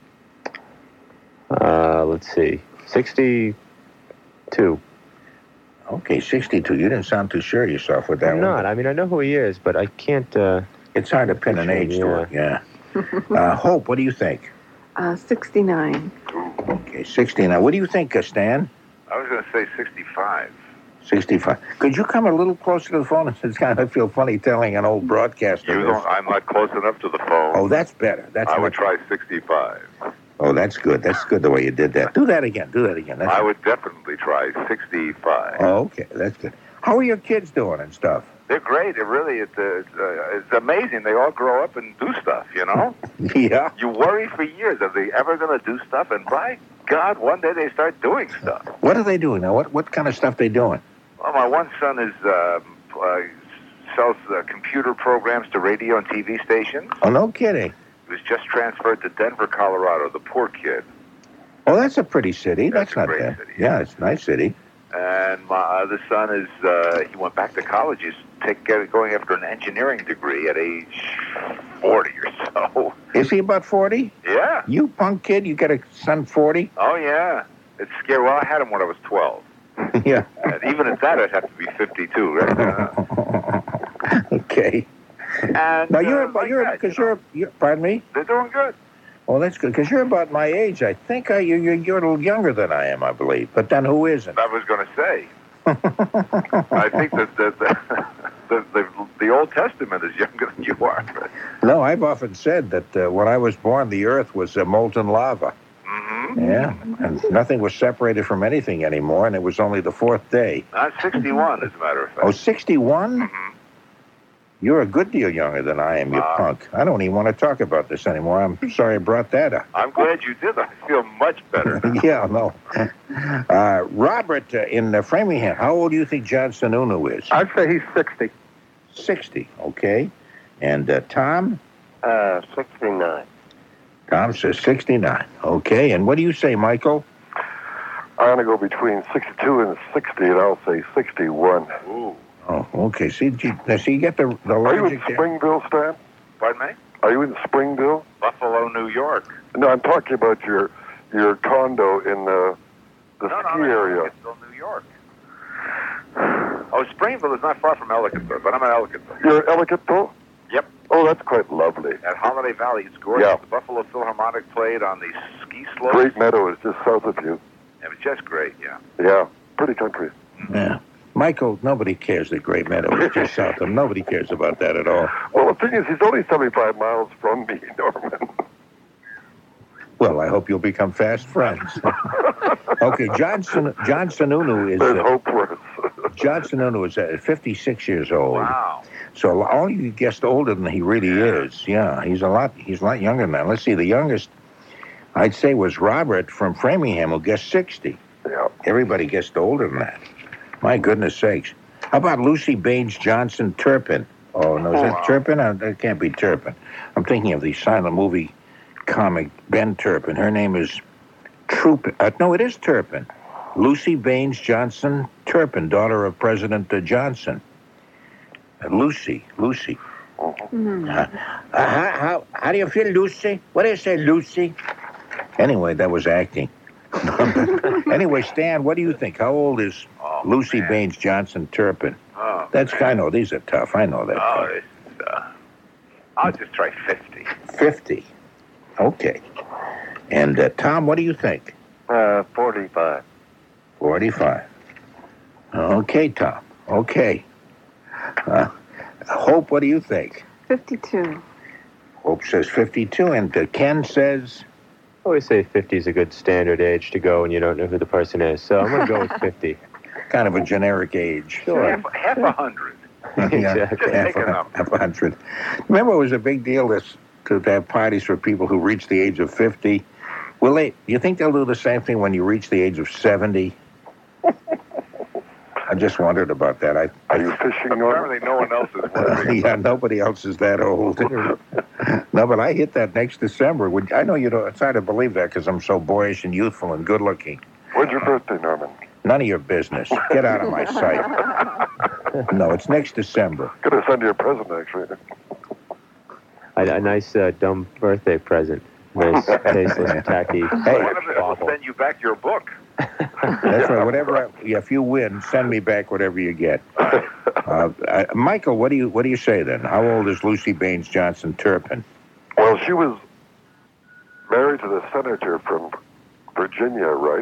Speaker 6: uh, let's see, sixty-two.
Speaker 2: Okay, sixty-two. You didn't sound too sure of yourself with that
Speaker 6: I'm
Speaker 2: one.
Speaker 6: not. I mean, I know who he is, but I can't. Uh,
Speaker 2: It's hard to pin an age to it. Yeah. Uh, Hope, what do you think?
Speaker 3: Uh, sixty-nine.
Speaker 2: Okay, sixty-nine. What do you think, uh, Stan?
Speaker 4: I was going to say sixty-five.
Speaker 2: sixty-five. Could you come a little closer to the phone? It's kind of feel funny telling an old broadcaster
Speaker 4: You
Speaker 2: this.
Speaker 4: don't, I'm not close enough to the phone.
Speaker 2: Oh, that's better. That's
Speaker 4: I would
Speaker 2: much-
Speaker 4: try sixty-five.
Speaker 2: Oh, that's good. That's good the way you did that. Do that again. Do that again. That's
Speaker 4: I would definitely try sixty-five.
Speaker 2: Oh, okay. That's good. How are your kids doing and stuff?
Speaker 4: They're great. It really, it, uh, it's, uh, it's amazing. They all grow up and do stuff, you know?
Speaker 2: Yeah.
Speaker 4: You worry for years, are they ever going to do stuff? And by God, one day they start doing stuff.
Speaker 2: What are they doing now? What what kind of stuff they doing?
Speaker 4: Well, my one son is um, uh, sells uh, computer programs to radio and T V stations.
Speaker 2: Oh, no kidding.
Speaker 4: He was just transferred to Denver, Colorado, the poor kid.
Speaker 2: Oh, that's a pretty city.
Speaker 4: That's
Speaker 2: That's,
Speaker 4: a
Speaker 2: not
Speaker 4: great
Speaker 2: bad.
Speaker 4: city,
Speaker 2: Yeah, it's a nice city.
Speaker 4: And my other son is, uh, he went back to college. He's take, going after an engineering degree at age forty or so.
Speaker 2: Is he about forty?
Speaker 4: Yeah.
Speaker 2: You punk kid, you got a son forty?
Speaker 4: Oh, yeah. It's scary. Well, I had him when I was twelve.
Speaker 2: Yeah.
Speaker 4: And even at that, I'd have to be fifty-two, right? Uh,
Speaker 2: Okay.
Speaker 4: and,
Speaker 2: Now you're
Speaker 4: uh,
Speaker 2: about
Speaker 4: like
Speaker 2: you're
Speaker 4: that,
Speaker 2: because
Speaker 4: you know.
Speaker 2: you're, you're pardon me.
Speaker 4: They're doing good.
Speaker 2: Well, that's good because you're about my age. I think I, you're, you're you're a little younger than I am, I believe. But then who isn't?
Speaker 4: I was going to say. I think that the the, the the the Old Testament is younger than you are.
Speaker 2: No, I've often said that uh, when I was born, the earth was uh, molten lava.
Speaker 4: Mm-hmm.
Speaker 2: Yeah, and nothing was separated from anything anymore, and it was only the fourth day.
Speaker 4: I'm sixty-one, as a matter of fact.
Speaker 2: Oh, sixty-one?
Speaker 4: Mhm.
Speaker 2: You're a good deal younger than I am, you
Speaker 4: Uh,
Speaker 2: punk. I don't even want to talk about this anymore. I'm sorry I brought that up.
Speaker 4: I'm glad you did. I feel much better.
Speaker 2: Yeah, no. Uh, Robert uh, in uh, Framingham, how old do you think John Sununu is?
Speaker 7: I'd say he's sixty.
Speaker 2: sixty, okay. And uh, Tom?
Speaker 5: Uh, sixty-nine.
Speaker 2: Tom says sixty-nine. Okay, and what do you say, Michael?
Speaker 5: I'm going to go between sixty-two and sixty, and I'll say sixty-one.
Speaker 4: Ooh.
Speaker 2: Oh, okay. See, you, see, you get the, the
Speaker 5: Are you in
Speaker 2: logic there?
Speaker 5: Springville, Stan?
Speaker 4: Pardon me?
Speaker 5: Are you in Springville?
Speaker 4: Buffalo, New York.
Speaker 5: No, I'm talking about your your condo in the the
Speaker 4: No, no,
Speaker 5: ski
Speaker 4: no,
Speaker 5: area.
Speaker 4: Ellicottville, New York. Oh, Springville is not far from Ellicottville, but I'm in Ellicottville.
Speaker 5: You're at Ellicottville?
Speaker 4: Yep.
Speaker 5: Oh, that's quite lovely.
Speaker 4: At Holiday Valley, it's gorgeous.
Speaker 5: Yeah.
Speaker 4: The Buffalo Philharmonic played on the ski slopes.
Speaker 5: Great Meadow is just south of you.
Speaker 4: It was just great, yeah.
Speaker 5: Yeah, pretty country.
Speaker 2: Yeah. Michael, nobody cares that Great Meadow is just south of him. Nobody cares about that at all.
Speaker 5: Well, the thing is, he's only seventy-five miles from me, Norman.
Speaker 2: Well, I hope you'll become fast friends. Okay, John, Sun- John Sununu is...
Speaker 5: There's
Speaker 2: Uh,
Speaker 5: hope for us.
Speaker 2: John Sununu is uh, fifty-six years old.
Speaker 4: Wow.
Speaker 2: So only you guessed older than he really is. Yeah, he's a lot. He's a lot younger than that. Let's see. The youngest, I'd say, was Robert from Framingham, who guessed sixty.
Speaker 5: Yeah.
Speaker 2: Everybody guessed older than that. My goodness sakes. How about Lucy Baines Johnson Turpin? Oh no, is that
Speaker 4: wow.
Speaker 2: Turpin? Uh, that can't be Turpin. I'm thinking of the silent movie comic Ben Turpin. Her name is Troop. Uh, no, it is Turpin. Lucy Baines Johnson Turpin, daughter of President uh, Johnson. Uh, Lucy, Lucy.
Speaker 3: Mhm.
Speaker 2: Uh, uh, how, how, how do you feel, Lucy? What do you say, Lucy? Anyway, that was acting. Anyway, Stan, what do you think? How old is
Speaker 4: Oh,
Speaker 2: Lucy
Speaker 4: man.
Speaker 2: Baines Johnson Turpin?
Speaker 4: Oh,
Speaker 2: That's
Speaker 4: man.
Speaker 2: I know these are tough. I know that.
Speaker 4: Oh, it's, uh, I'll just try fifty.
Speaker 2: Fifty. Okay. And uh, Tom, what do you think?
Speaker 5: Uh, forty-five.
Speaker 2: Forty-five. Okay, Tom. Okay. Uh, Hope, what do you think?
Speaker 3: fifty-two.
Speaker 2: Hope says fifty-two, and uh, Ken says
Speaker 6: I always say fifty is a good standard age to go when you don't know who the person is. So I'm going to go with fifty.
Speaker 2: kind of a generic age.
Speaker 6: Sure.
Speaker 4: Half, half a hundred.
Speaker 6: Exactly.
Speaker 2: half,
Speaker 4: Just take
Speaker 2: a,
Speaker 4: a number.
Speaker 2: half a hundred. Remember, it was a big deal this, to have parties for people who reach the age of fifty. Will they? Do you think they'll do the same thing when you reach the age of seventy? I just wondered about that. I,
Speaker 5: Are you fishing, Norman?
Speaker 4: Apparently, no one else is
Speaker 2: uh,
Speaker 4: wondering.
Speaker 2: yeah, nobody else is that old. No, but I hit that next December. Would, I know you don't. It's hard to believe that because I'm so boyish and youthful and good looking.
Speaker 5: When's your birthday, Norman?
Speaker 2: None of your business. Get out of my sight. No, it's next December.
Speaker 5: Gonna send you a present, actually.
Speaker 6: A, a nice uh, dumb birthday present. Nice, tasteless, tacky.
Speaker 2: Hey.
Speaker 4: One of us will send you back your book.
Speaker 2: That's right. Whatever. I, yeah, if you win, send me back whatever you get. Uh, uh, Michael, what do you what do you say then? How old is Lucy Baines Johnson Turpin?
Speaker 5: Well, she was married to the senator from Virginia, right?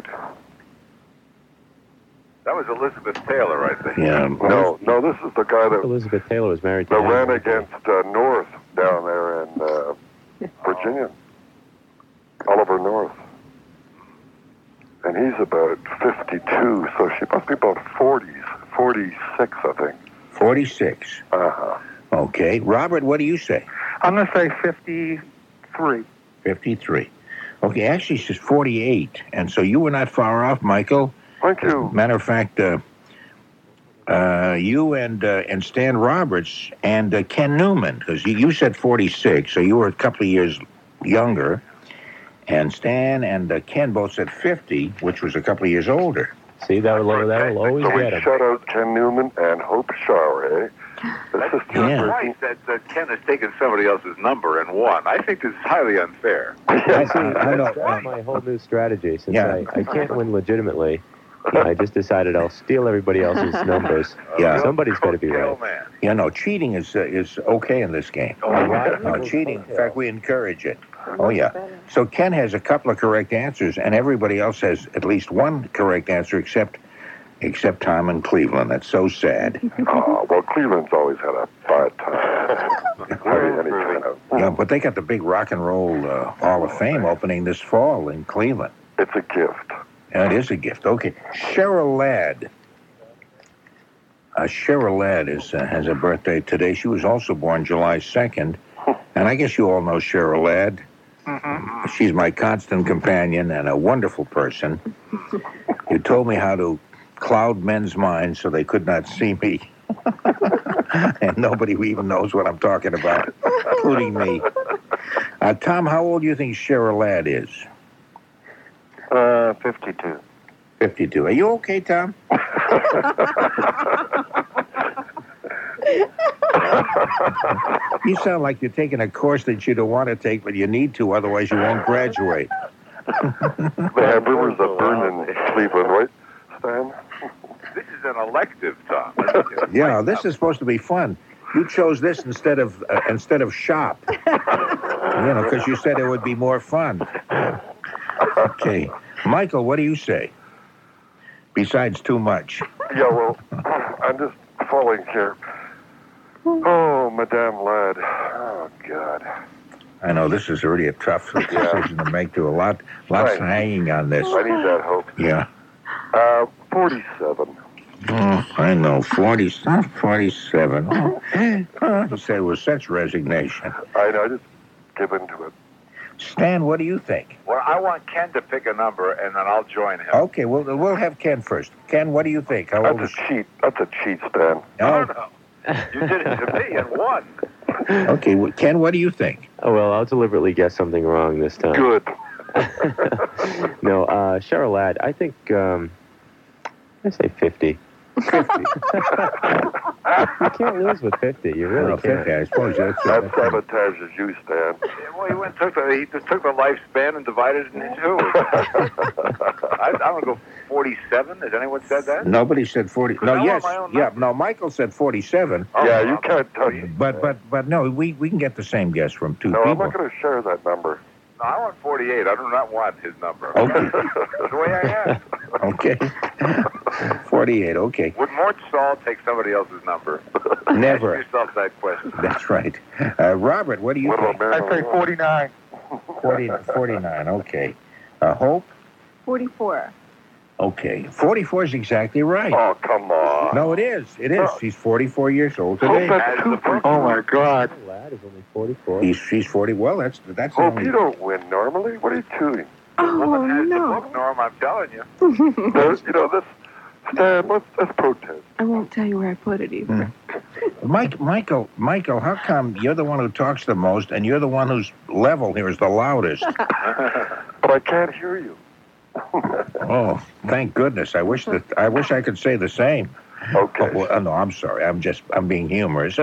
Speaker 4: That was Elizabeth Taylor, I think.
Speaker 2: Yeah.
Speaker 5: No, no, this is the guy that,
Speaker 6: Elizabeth Taylor was married to
Speaker 5: that
Speaker 6: him.
Speaker 5: ran against uh, North down there in uh, Virginia. Oliver North. And he's about fifty-two, so she must be about forties, forty-six, I think.
Speaker 2: Forty-six.
Speaker 5: Uh-huh.
Speaker 2: Okay. Robert, what do you say?
Speaker 7: I'm going to say fifty-three.
Speaker 2: Fifty-three. Okay. Actually, she's forty-eight, and so you were not far off, Michael.
Speaker 5: Thank you.
Speaker 2: Matter of fact, uh, uh, you and uh, and Stan Roberts and uh, Ken Newman, because you, you said forty-six, so you were a couple of years younger, and Stan and uh, Ken both said fifty, which was a couple of years older.
Speaker 6: See, that will, that will always
Speaker 5: So we
Speaker 6: get him.
Speaker 5: shout out Ken Newman and Hope Shower, eh? The
Speaker 4: That's
Speaker 5: sister
Speaker 2: Yeah.
Speaker 5: of
Speaker 4: right that, that Ken has taken somebody else's number and won. I think this is highly unfair.
Speaker 2: I see. I know.
Speaker 6: That's
Speaker 2: uh,
Speaker 6: my whole new strategy. Since
Speaker 2: Yeah.
Speaker 6: I, I can't win legitimately, I just decided I'll steal everybody else's numbers.
Speaker 2: Yeah.
Speaker 6: Somebody's got to be
Speaker 4: Coattail
Speaker 6: right.
Speaker 4: man.
Speaker 2: You know, cheating is uh, is okay in this game.
Speaker 4: Oh, yeah.
Speaker 2: No, cheating. In fact, we encourage it. Oh, yeah. So Ken has a couple of correct answers, and everybody else has at least one correct answer, except except Tom in Cleveland. That's so sad.
Speaker 5: Oh, well, Cleveland's always had a bad time. Very anything.
Speaker 2: Yeah, but they got the big rock and roll uh, Hall of Fame opening this fall in Cleveland.
Speaker 5: It's a gift.
Speaker 2: It is a gift. Okay. Cheryl Ladd. Uh, Cheryl Ladd is, uh, has a birthday today. She was also born July second. And I guess you all know Cheryl Ladd.
Speaker 7: Mm-hmm.
Speaker 2: She's my constant companion and a wonderful person. You told me how to cloud men's minds so they could not see me. And nobody even knows what I'm talking about, including me. Uh, Tom, how old do you think Cheryl Ladd is?
Speaker 5: Uh, fifty-two.
Speaker 2: fifty-two. Are you okay, Tom? You sound like you're taking a course that you don't want to take, but you need to, otherwise you won't graduate.
Speaker 5: They have rivers that burn in Cleveland, right, Stan?
Speaker 4: This is an elective, Tom.
Speaker 2: Yeah, this is supposed to be fun. You chose this instead of uh, instead of shop. You know, because you said it would be more fun. Okay. Michael, what do you say? Besides too much.
Speaker 5: Yeah, well, I'm just falling here. Oh, Madame Ladd. Oh, God.
Speaker 2: I know this is really a tough decision to make. To a lot, lots
Speaker 5: Right.
Speaker 2: hanging on this.
Speaker 5: I need that hope.
Speaker 2: Yeah.
Speaker 5: Uh, forty-seven.
Speaker 2: Oh, I know. Forty, not forty-seven. Oh, oh, you said it was such resignation.
Speaker 5: I know, I just give into it.
Speaker 2: Stan, what do you think?
Speaker 4: Well, I want Ken to pick a number, and then I'll join him.
Speaker 2: Okay, well, we'll have Ken first. Ken, what do you think? How old
Speaker 5: That's
Speaker 2: is
Speaker 5: a cheat. That's a cheat, Stan.
Speaker 4: No,
Speaker 2: Oh,
Speaker 4: no. You did it to me and won.
Speaker 2: okay, well, Ken, what do you think?
Speaker 6: Oh, well, I'll deliberately guess something wrong this time.
Speaker 5: Good.
Speaker 6: No, uh, Cheryl Ladd, I think, um, I say fifty.
Speaker 2: fifty.
Speaker 6: You can't lose with fifty. You really
Speaker 2: Well,
Speaker 6: can't.
Speaker 2: fifty, I suppose that's
Speaker 5: That
Speaker 2: it.
Speaker 5: sabotages you, Stan.
Speaker 4: Well, he went took the he just took the lifespan and divided it in two. I, I'm gonna go forty-seven. Has anyone said that?
Speaker 2: Nobody said forty.
Speaker 4: Could
Speaker 2: No,
Speaker 4: I
Speaker 2: yes,
Speaker 4: want my own
Speaker 2: yeah,
Speaker 4: number?
Speaker 2: no. Michael said forty-seven,
Speaker 4: Oh,
Speaker 5: Yeah, you
Speaker 4: okay.
Speaker 5: can't tell you.
Speaker 2: but but but no, we we can get the same guess from two
Speaker 5: No, I'm
Speaker 2: people.
Speaker 5: not going to share that number.
Speaker 4: No, I want forty-eight. I do not want his number.
Speaker 2: Okay.
Speaker 4: That's the way I am.
Speaker 2: Okay, forty-eight. Okay,
Speaker 4: Would Mort Saul take somebody else's number?
Speaker 2: never.
Speaker 4: Ask yourself that question.
Speaker 2: That's right. Uh, Robert, what do you
Speaker 5: What
Speaker 2: think?
Speaker 5: about
Speaker 7: I
Speaker 5: Marilyn
Speaker 7: say
Speaker 5: Monroe?
Speaker 7: forty-nine.
Speaker 2: forty, forty-nine. Okay. Uh, Hope.
Speaker 3: forty-four.
Speaker 2: Okay, forty-four is exactly right.
Speaker 5: Oh, come on.
Speaker 2: No, it is. It is. She's forty-four years old
Speaker 5: Hope
Speaker 2: today.
Speaker 5: that's
Speaker 4: As
Speaker 5: two
Speaker 4: the
Speaker 5: for
Speaker 7: Oh, my God.
Speaker 6: Cheryl Ladd is only forty-four.
Speaker 2: He's, she's forty. Well, that's that's
Speaker 5: Hope
Speaker 2: only.
Speaker 5: you don't win normally. What are you doing?
Speaker 3: Oh,
Speaker 4: Woman has the
Speaker 3: no.
Speaker 4: book, Norm. I'm telling you.
Speaker 5: There's, you know, this. Stan, let's, let's protest.
Speaker 3: I won't tell you where I put it either.
Speaker 2: Mike, Michael, Michael, how come you're the one who talks the most and you're the one whose level here is the loudest?
Speaker 5: But I can't hear you.
Speaker 2: Oh, thank goodness. I wish that I wish I could say the same.
Speaker 5: Okay.
Speaker 2: Oh, well, uh, no, I'm sorry. I'm just I'm being humorous.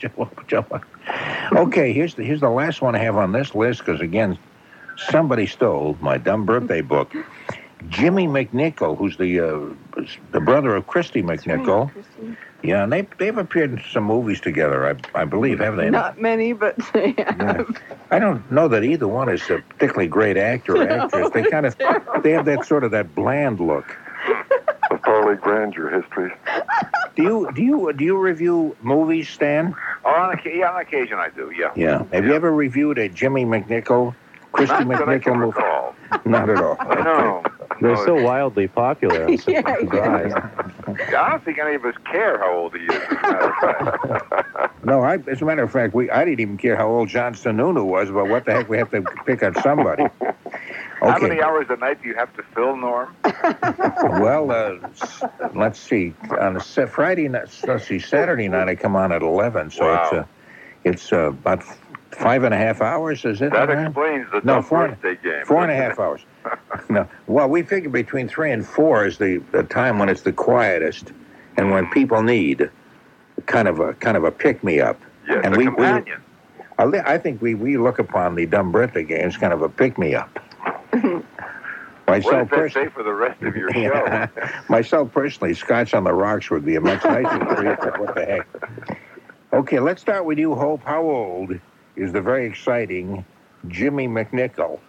Speaker 2: Okay, here's the here's the last one I have on this list because again, somebody stole my dumb birthday book. Jimmy McNichol, who's the uh, the brother of Christy McNichol. Yeah, and they they've appeared in some movies together, I I believe, haven't they?
Speaker 3: Not many, but they
Speaker 2: Yeah.
Speaker 3: have.
Speaker 2: I don't know that either one is a particularly great actor or actress. They kind of they have that sort of that bland look.
Speaker 5: The Farley Grandeur history.
Speaker 2: Do you do you do you review movies, Stan?
Speaker 4: Oh, on, occa- yeah, on occasion I do, yeah.
Speaker 2: Yeah. Have you ever reviewed a Jimmy McNichol, Christy
Speaker 4: Not that I
Speaker 2: McNichol
Speaker 4: can
Speaker 2: movie?
Speaker 4: recall.
Speaker 2: Not at all.
Speaker 4: No.
Speaker 6: They're
Speaker 4: no,
Speaker 6: so wildly popular. I'm
Speaker 3: Yeah,
Speaker 6: surprised.
Speaker 4: I don't think any of us care how old he is, as a matter of fact.
Speaker 2: No, I, as a matter of fact, we I didn't even care how old John Sununu was, but what the heck, we have to pick on somebody.
Speaker 4: How many
Speaker 2: Okay.
Speaker 4: hours a night do you have to fill, Norm?
Speaker 2: Well, uh, s- let's see. On a sa- Friday night, let's see, Saturday night I come on at eleven, so
Speaker 4: Wow.
Speaker 2: it's uh, it's uh, about five and a half hours, is it?
Speaker 4: That
Speaker 2: Around?
Speaker 4: explains the
Speaker 2: No,
Speaker 4: dumb
Speaker 2: four-
Speaker 4: birthday game.
Speaker 2: Four and a half hours. No, well, we figure between three and four is the, the time when it's the quietest, and when people need kind of a kind of a pick me up.
Speaker 4: Yes,
Speaker 2: and
Speaker 4: a
Speaker 2: we, we
Speaker 4: companion.
Speaker 2: I li- I think we, we look upon the dumb birthday game as kind of a pick me up.
Speaker 4: What
Speaker 2: Myself,
Speaker 4: does that
Speaker 2: pers-
Speaker 4: say for the rest of your show?
Speaker 2: Yeah. Myself personally, Scotch on the Rocks would be a much nicer treat, but what the heck. Okay, let's start with you, Hope. How old is the very exciting Jimmy McNichol?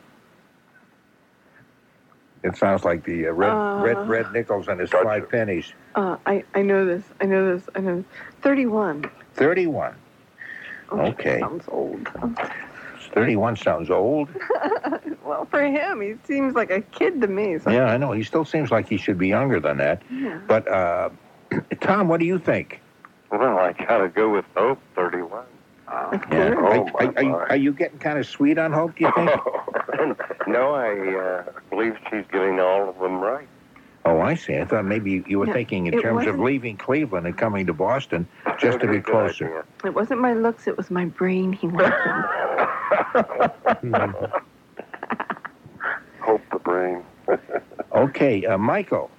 Speaker 2: It sounds like the uh, red,
Speaker 3: Uh,
Speaker 2: red, red nickels and his
Speaker 5: Gotcha.
Speaker 2: five pennies.
Speaker 3: Uh, I, I know this. I know this. I know. thirty-one.
Speaker 2: thirty-one.
Speaker 3: Oh,
Speaker 2: Okay.
Speaker 3: Sounds old.
Speaker 2: thirty-one sounds old.
Speaker 3: Well, for him, he seems like a kid to me. So.
Speaker 2: Yeah, I know. He still seems like he should be younger than that.
Speaker 3: Yeah.
Speaker 2: But, uh, Tom, what do you think?
Speaker 5: Well, I gotta go with Hope, thirty-one.
Speaker 3: Of
Speaker 2: Yeah.
Speaker 3: course.
Speaker 5: Oh,
Speaker 2: are,
Speaker 5: my,
Speaker 2: are, are, you,
Speaker 5: my.
Speaker 2: are you getting kind of sweet on Hope, do you think?
Speaker 5: No, I uh, believe she's getting all of them right.
Speaker 2: Oh, I see. I thought maybe you were
Speaker 3: No,
Speaker 2: thinking in
Speaker 3: it
Speaker 2: terms of
Speaker 3: wasn't-
Speaker 2: leaving Cleveland and coming to Boston just to be
Speaker 5: Good
Speaker 2: closer.
Speaker 5: idea.
Speaker 3: It wasn't my looks, it was my brain he wanted.
Speaker 5: Hope the brain.
Speaker 2: Okay, uh, Michael.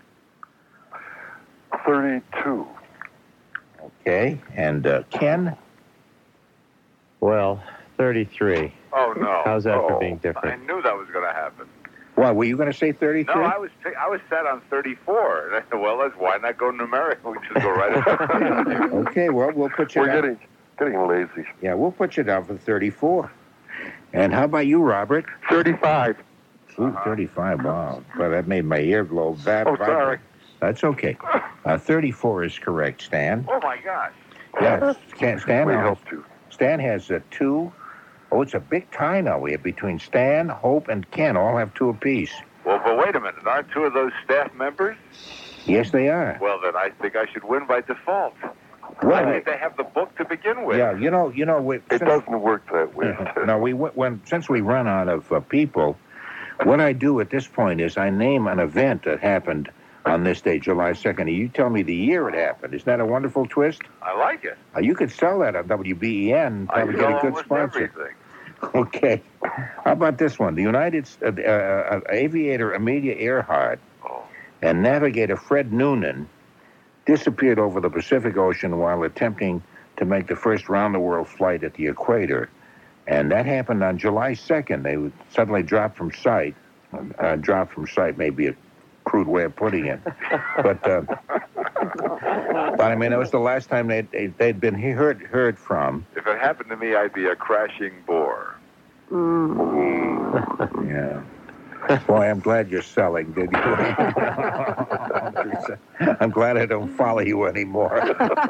Speaker 5: thirty-two.
Speaker 2: Okay, and uh, Ken.
Speaker 6: Well, thirty-three.
Speaker 4: Oh no!
Speaker 6: How's that
Speaker 5: Oh,
Speaker 6: for being
Speaker 4: I
Speaker 6: different?
Speaker 4: knew that was going to happen.
Speaker 2: What, were you going to say thirty-three?
Speaker 4: No, I was I was set on thirty-four. And I said, well, let's why not go numeric? We just go right. Up.
Speaker 2: Okay, well, we'll put you
Speaker 5: We're
Speaker 2: down.
Speaker 5: getting getting lazy.
Speaker 2: Yeah, we'll put you down for thirty-four. And how about you, Robert?
Speaker 7: thirty-five.
Speaker 2: Ooh, thirty-five, wow. Well, that made my earlobe that
Speaker 7: Oh,
Speaker 2: vibrate.
Speaker 7: sorry.
Speaker 2: That's okay. Uh, thirty-four is correct, Stan.
Speaker 4: Oh my gosh!
Speaker 2: Yes, Stan, Stan,
Speaker 5: We
Speaker 2: has,
Speaker 5: helped you.
Speaker 2: Stan has uh, two. Oh, it's a big tie now. We have between Stan, Hope, and Ken all have two apiece.
Speaker 4: Well, but wait a minute. Aren't two of those staff members?
Speaker 2: Yes, they are.
Speaker 4: Well, then I think I should win by default. I
Speaker 2: Well,
Speaker 4: think they have the book to begin with.
Speaker 2: yeah, you know, you know, we,
Speaker 5: It
Speaker 2: since,
Speaker 5: doesn't work that way.
Speaker 2: no, we when since we run out of uh, people, what I do at this point is I name an event that happened on this day, July second. You tell me the year it happened. Isn't that a wonderful twist?
Speaker 4: I like it.
Speaker 2: Uh, you could sell that on W B E N.
Speaker 4: I
Speaker 2: Probably
Speaker 4: know
Speaker 2: get a good
Speaker 4: almost
Speaker 2: sponsor.
Speaker 4: everything.
Speaker 2: Okay. How about this one? The United uh, uh, uh, aviator Amelia Earhart
Speaker 4: Oh.
Speaker 2: and navigator Fred Noonan disappeared over the Pacific Ocean while attempting to make the first round-the-world flight at the equator. And that happened on July second. They would suddenly dropped from sight. Uh, dropped from sight may be a crude way of putting it. But, uh, but I mean, it was the last time they'd, they'd been heard, heard from.
Speaker 4: If it happened to me, I'd be a crashing bore.
Speaker 3: Mm.
Speaker 2: Yeah. Boy, I'm glad you're selling, did you? I'm glad I don't follow you anymore.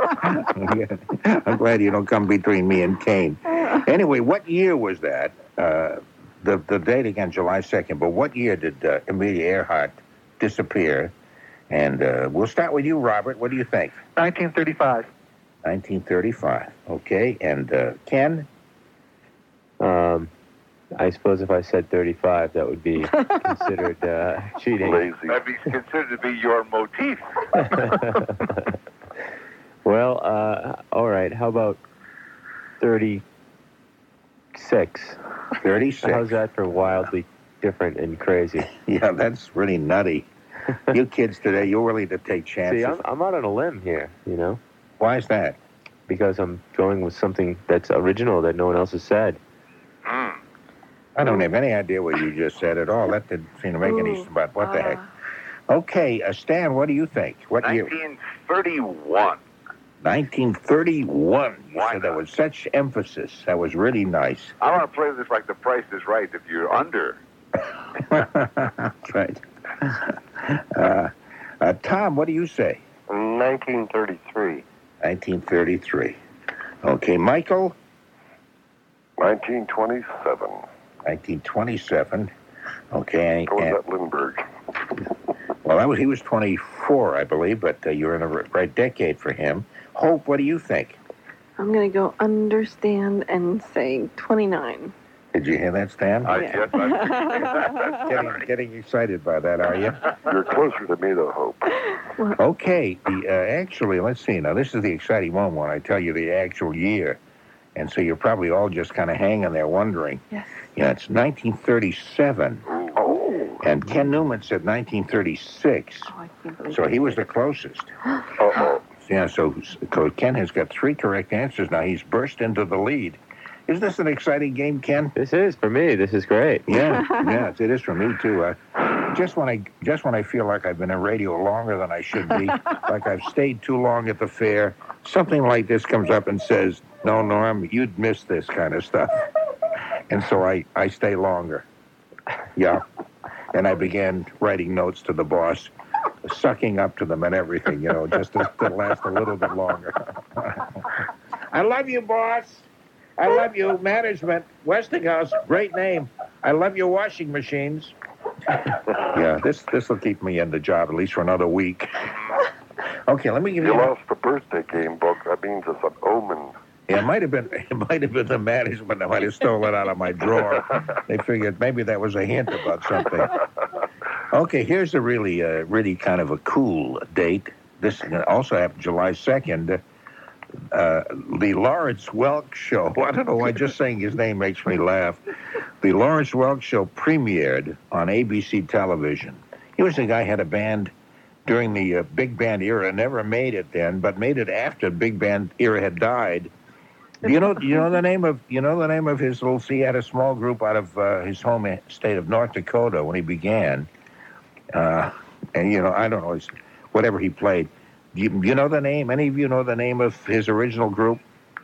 Speaker 2: I'm glad you don't come between me and Kane. Anyway, what year was that? Uh, the the date again, July second. But what year did uh, Amelia Earhart disappear? And uh, we'll start with you, Robert. What do you think?
Speaker 7: nineteen thirty-five.
Speaker 2: nineteen thirty-five. Okay. And uh, Ken?
Speaker 6: Um, I suppose if I said thirty-five, that would be considered uh, cheating.
Speaker 5: Lazy.
Speaker 4: That'd be considered to be your motif.
Speaker 6: Well, uh, all right. How about thirty-six?
Speaker 2: thirty-six.
Speaker 6: How's that for wildly different and crazy?
Speaker 2: Yeah, that's really nutty. You kids today, you're willing to take chances.
Speaker 6: See, I'm, I'm out on a limb here, you know,
Speaker 2: Why is that?
Speaker 6: because I'm going with something that's original that no one else has said.
Speaker 4: Mm.
Speaker 2: I don't have any idea what you just said at all. That didn't seem to make any
Speaker 3: Ooh,
Speaker 2: sense. But what the heck?
Speaker 3: uh,
Speaker 2: Okay, uh, Stan, what do you think? What year?
Speaker 4: nineteen thirty-one.
Speaker 2: nineteen thirty-one. You
Speaker 4: Why
Speaker 2: said that
Speaker 4: not?
Speaker 2: with such emphasis. That was really nice.
Speaker 4: I want to play this like The Price is Right. If you're under,
Speaker 2: That's right. Uh, uh, Tom, what do you say?
Speaker 5: nineteen thirty-three.
Speaker 2: nineteen thirty-three. Okay, Michael?
Speaker 5: nineteen twenty-seven.
Speaker 2: nineteen twenty-seven. Okay.
Speaker 5: Or was
Speaker 2: and-
Speaker 5: that Lindbergh?
Speaker 2: well, that was, he was twenty-four, I believe, but uh, you're in the right decade for him. Hope, what do you think?
Speaker 3: I'm going to go understand and say twenty-nine.
Speaker 2: Did you hear that, Stan?
Speaker 4: I
Speaker 3: Yeah.
Speaker 4: guess I.
Speaker 2: getting, getting excited by that, are you?
Speaker 5: You're closer to me, though, Hope.
Speaker 2: Okay, the, uh, actually, let's see. Now, this is the exciting moment when I tell you the actual year. And so you're probably all just kind of hanging there wondering.
Speaker 3: Yes.
Speaker 2: Yeah, it's nineteen thirty-seven.
Speaker 5: Oh.
Speaker 2: And Ken Newman said nineteen thirty-six.
Speaker 3: Oh, I can't believe
Speaker 2: So he was the closest.
Speaker 5: Uh-oh.
Speaker 2: Yeah, so, so Ken has got three correct answers now. He's burst into the lead. Isn't this an exciting game, Ken?
Speaker 6: This is, for me, this is great.
Speaker 2: Yeah, yeah, it is for me too. Uh, just when I just when I feel like I've been in radio longer than I should be, like I've stayed too long at the fair, something like this comes up and says, "No, Norm, you'd miss this kind of stuff," and so I I stay longer. Yeah, and I began writing notes to the boss, sucking up to them and everything, you know, just to, to last a little bit longer. I love you, boss. I love you, management. Westinghouse, great name. I love your washing machines. Yeah, this this will keep me in the job at least for another week. Okay, let me give you.
Speaker 5: You lost the birthday game book. That means it's an omen.
Speaker 2: Yeah, it might have been. It might have been the management that might have stolen it out of my drawer. They figured maybe that was a hint about something. Okay, here's a really, uh, really kind of a cool date. This also happened July second. Uh, the Lawrence Welk Show. I don't know why just saying his name makes me laugh. The Lawrence Welk Show premiered on A B C television. He was the guy who had a band during the uh, big band era. Never made it then, but made it after big band era had died. You know, you know the name of you know the name of his little. He had a small group out of uh, his home state of North Dakota when he began, uh, and you know I don't know his, whatever he played. You, you know the name? Any of you know the name of his original group?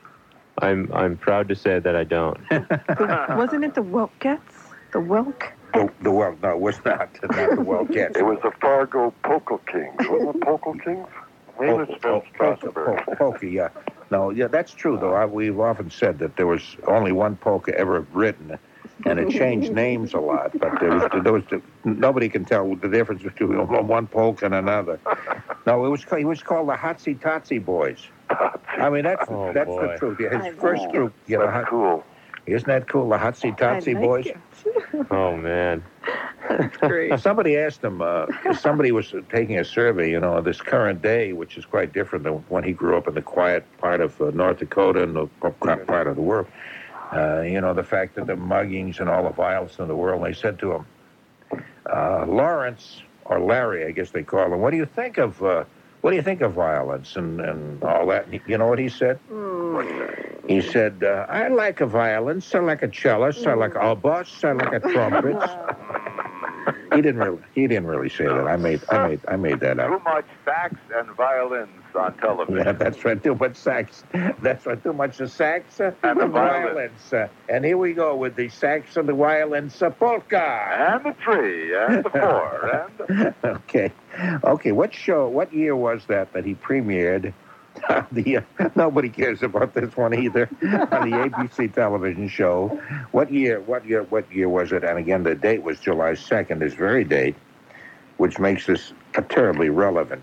Speaker 6: I'm I'm proud to say that I don't.
Speaker 3: The, wasn't it the Welkettes? The Welk?
Speaker 2: The, the Welk? No, it was not. Not the Welkettes.
Speaker 5: It was the Fargo Polka Kings. Wasn't it Polka Kings? Name is Vince Strasberg.
Speaker 2: Polka, polka, yeah. No, yeah, that's true, though. I, we've often said that there was only one polka ever written, and it changed names a lot. But there was, there was nobody can tell the difference between one polka and another. No, it was it was called the Hotsy Totsy Boys. I mean, that's
Speaker 6: Oh,
Speaker 2: that's
Speaker 6: boy.
Speaker 2: the truth. Yeah,
Speaker 3: I
Speaker 2: his first
Speaker 3: like
Speaker 2: group, you know,
Speaker 5: That's
Speaker 2: hot-
Speaker 5: cool.
Speaker 2: isn't that cool? The Hotsy Totsy
Speaker 3: I like
Speaker 2: Boys.
Speaker 3: it.
Speaker 6: Oh man.
Speaker 3: That's great.
Speaker 2: Somebody asked him, uh, somebody was taking a survey, you know, of this current day, which is quite different than when he grew up in the quiet part of uh, North Dakota and the quiet part of the world. Uh, you know, the fact that the muggings and all the violence in the world. They said to him, uh, Lawrence, or Larry, I guess they call him, what do you think of, uh, what do you think of violence and, and all that? And he- you know what he said? He said, uh, I like a violence, I like a cellist, I like a bus, I like a trumpet. He didn't really. He didn't really say that. I made. I made. I made that
Speaker 4: Too
Speaker 2: up.
Speaker 4: much sax and violins on television.
Speaker 2: Yeah, that's right. Too much sax. That's right. Too much of sax uh,
Speaker 4: And the
Speaker 2: and
Speaker 4: violin.
Speaker 2: violence. Uh, and here we go with the sax and the violence uh, polka.
Speaker 4: And the three, and the four, and the...
Speaker 2: Okay. Okay. What show? What year was that that he premiered? the uh, nobody cares about this one either. On the A B C television show. What year? What year? What year was it? And again, the date was July second. This very date, which makes this a terribly relevant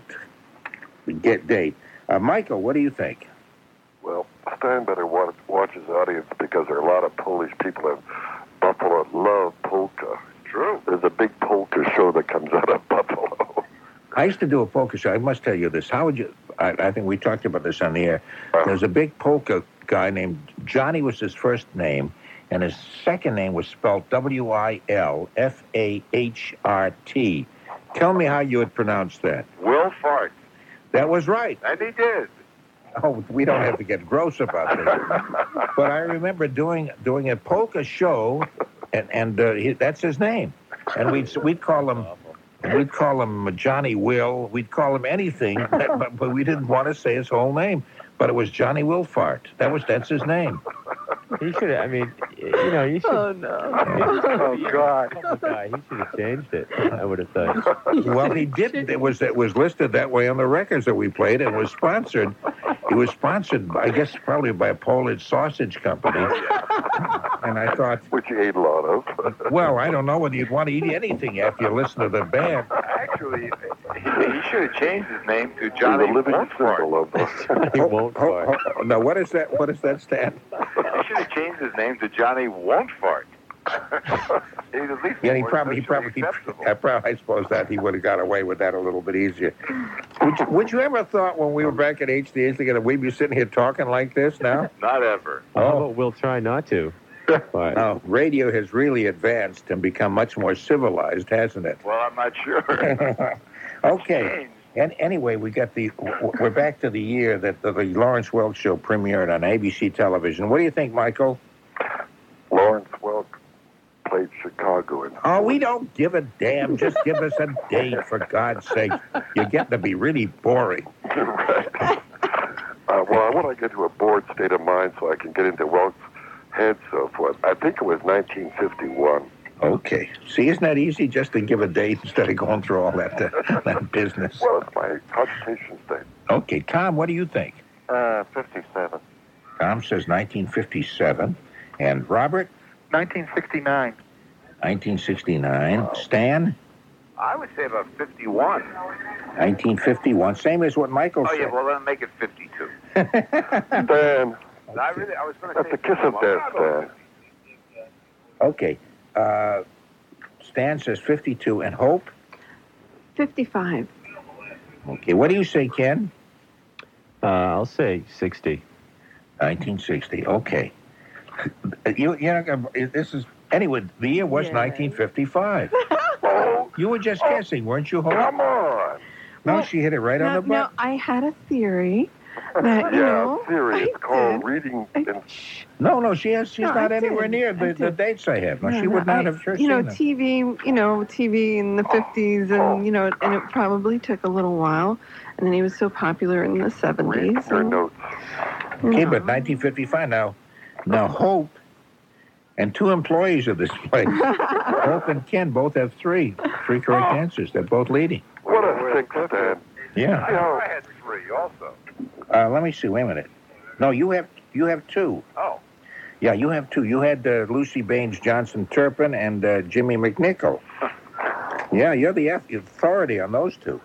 Speaker 2: get date. Uh, Michael, what do you think?
Speaker 5: Well, Stan better watch, watch his audience because there are a lot of Polish people in Buffalo that love polka.
Speaker 4: True.
Speaker 5: There's a big polka show that comes out of Buffalo.
Speaker 2: I used to do a polka show. I must tell you this. How would you? I, I think we talked about this on the air.
Speaker 5: Uh,
Speaker 2: There's a big polka guy named Johnny was his first name, and his second name was spelled W I L F A H R T. Tell me how you would pronounce that.
Speaker 4: Will Fart.
Speaker 2: That was right.
Speaker 4: And he did.
Speaker 2: Oh, we don't have to get gross about this. But I remember doing doing a polka show, and and uh, he, that's his name, and we'd we'd call him. We'd call him Johnny Will. We'd call him anything, but, but we didn't want to say his whole name. But it was Johnny Wilfart. That was that's his name.
Speaker 6: He should. I mean, you know, you should.
Speaker 3: Oh, no.
Speaker 6: Oh God. Guy, he should have changed it. I would have thought.
Speaker 2: Well, he didn't. It was it was listed that way on the records that we played, and was sponsored. It was sponsored, I guess, probably by a Polish sausage company. And I thought,
Speaker 5: which you ate a lot of.
Speaker 2: well, I don't know whether you'd want to eat anything after you listen to the band.
Speaker 4: Actually, he, he should have changed his name to
Speaker 5: He's
Speaker 4: Johnny
Speaker 5: a living
Speaker 4: Won't Fart.
Speaker 5: symbol of the...
Speaker 6: He won't
Speaker 2: Oh,
Speaker 6: fart.
Speaker 2: oh, oh, now, what is that? What does that stand?
Speaker 4: He should have changed his name to Johnny Won't Fart. He'd at least
Speaker 2: Yeah, he
Speaker 4: more
Speaker 2: probably, he
Speaker 4: socially
Speaker 2: probably, he,
Speaker 4: acceptable.
Speaker 2: I, probably, I suppose that he would have got away with that a little bit easier. Would you, would you ever thought when we were back at H D H that we'd be sitting here talking like this now?
Speaker 4: Not ever.
Speaker 6: How
Speaker 2: Oh.
Speaker 6: about we'll try not to? But
Speaker 2: No, radio has really advanced and become much more civilized, hasn't it?
Speaker 4: Well, I'm not sure.
Speaker 2: Okay.
Speaker 4: Changed.
Speaker 2: And anyway, we got the. We're back to the year that the, the Lawrence Welk Show premiered on A B C television. What do you think, Michael?
Speaker 5: Lawrence Welk played Chicago in...
Speaker 2: Oh, we don't give a damn. Just give us a date, for God's sake. You're getting to be really boring.
Speaker 5: Right. Uh, well, I want to get to a bored state of mind so I can get into Welk's head so forth. I think it was nineteen fifty-one.
Speaker 2: Okay. See, isn't that easy just to give a date instead of going through all that uh, that business?
Speaker 5: Well, it's my consultation state.
Speaker 2: Okay, Tom, what do you think?
Speaker 7: Uh, fifty-seven.
Speaker 2: Tom says nineteen fifty-seven. And Robert?
Speaker 7: nineteen sixty-nine.
Speaker 2: nineteen sixty-nine. Stan?
Speaker 4: I would say about fifty-one.
Speaker 2: nineteen fifty-one. Same as what Michael
Speaker 4: Oh,
Speaker 2: said.
Speaker 4: yeah, well, then make it fifty-two.
Speaker 5: Stan,
Speaker 4: I really, I was going to
Speaker 5: that's
Speaker 4: say...
Speaker 5: a kiss of death, Stan.
Speaker 2: Okay. Uh, Stan says fifty-two. And Hope?
Speaker 3: fifty-five.
Speaker 2: Okay. What do you say, Ken?
Speaker 6: Uh, I'll say sixty.
Speaker 2: nineteen sixty. Okay. You, you know, this is... Anyway, the year was
Speaker 3: Yeah.
Speaker 2: nineteen fifty-five.
Speaker 5: Oh,
Speaker 2: You were just guessing, weren't you, Hope?
Speaker 5: come on.
Speaker 2: No,
Speaker 3: Well,
Speaker 2: she hit it right
Speaker 3: Now,
Speaker 2: on the
Speaker 3: now,
Speaker 2: butt.
Speaker 3: I had a theory that, you
Speaker 5: Yeah,
Speaker 3: know,
Speaker 5: theory.
Speaker 3: I
Speaker 5: It's called
Speaker 3: did.
Speaker 5: reading.
Speaker 3: I-
Speaker 5: In,
Speaker 2: No, no, she has. She's
Speaker 3: No,
Speaker 2: not
Speaker 3: I
Speaker 2: anywhere
Speaker 3: did.
Speaker 2: near
Speaker 3: I
Speaker 2: the, the
Speaker 3: did.
Speaker 2: dates I have. No,
Speaker 3: No,
Speaker 2: she
Speaker 3: no,
Speaker 2: would not
Speaker 3: I-
Speaker 2: have sure
Speaker 3: You know,
Speaker 2: seen them.
Speaker 3: T V, you know, T V in the fifties, and, you know, and it probably took a little while. And then he was so popular in the
Speaker 5: read
Speaker 3: seventies.
Speaker 5: your
Speaker 3: and,
Speaker 5: notes.
Speaker 3: you
Speaker 2: Okay,
Speaker 3: know.
Speaker 2: but nineteen fifty-five. Now, now Hope and two employees of this place, Hope and Ken, both have three, three correct
Speaker 5: Oh.
Speaker 2: answers. They're both leading.
Speaker 5: What a six, Stan.
Speaker 2: Yeah.
Speaker 4: I know I had three also.
Speaker 2: Uh, let me see. Wait a minute. No, you have you have two.
Speaker 4: Oh.
Speaker 2: Yeah, you have two. You had uh, Lucy Baines Johnson Turpin and uh, Jimmy McNichol. Yeah, you're the F- authority on those two.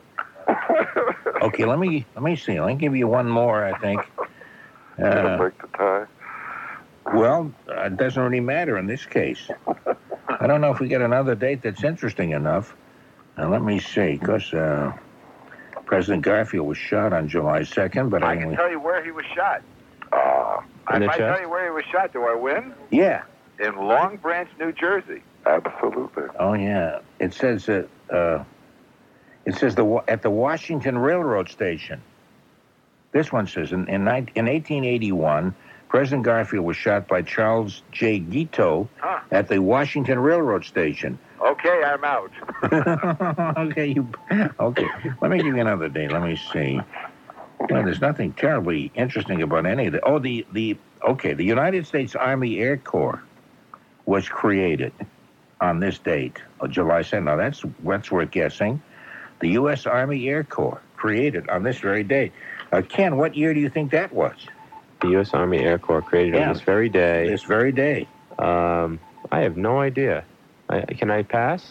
Speaker 2: Okay, let me let me see. Let me give you one more. I think.
Speaker 5: Gonna
Speaker 2: Uh,
Speaker 5: break the tie.
Speaker 2: well, uh, it doesn't really matter in this case. I don't know if we get another date that's interesting enough. Now, let me see, because uh, President Garfield was shot on July second, but
Speaker 4: I
Speaker 2: I
Speaker 4: can tell you where he was shot.
Speaker 5: Ah,
Speaker 6: In
Speaker 4: if
Speaker 6: the
Speaker 4: I
Speaker 6: chest?
Speaker 4: tell you where he was shot, do I win?
Speaker 2: yeah.
Speaker 4: In Long Branch, New Jersey.
Speaker 5: absolutely.
Speaker 2: Oh yeah. It says that uh, it says the wa- at the Washington Railroad Station. This one says in in, nine in eighteen eighty-one, President Garfield was shot by Charles J. Guiteau
Speaker 4: Huh.
Speaker 2: at the Washington Railroad Station.
Speaker 4: Okay, I'm out.
Speaker 2: okay, you. Okay, let me give you another date. Let me see. Well, there's nothing terribly interesting about any of the. Oh, the the okay, the United States Army Air Corps was created on this date, oh, July second. Now that's that's worth guessing. The U S Army Air Corps created on this very date. Uh, Ken, what year do you think that was?
Speaker 6: The U S Army Air Corps created
Speaker 2: Yeah.
Speaker 6: on this very day.
Speaker 2: This very day.
Speaker 6: Um, I have no idea. I, can I pass?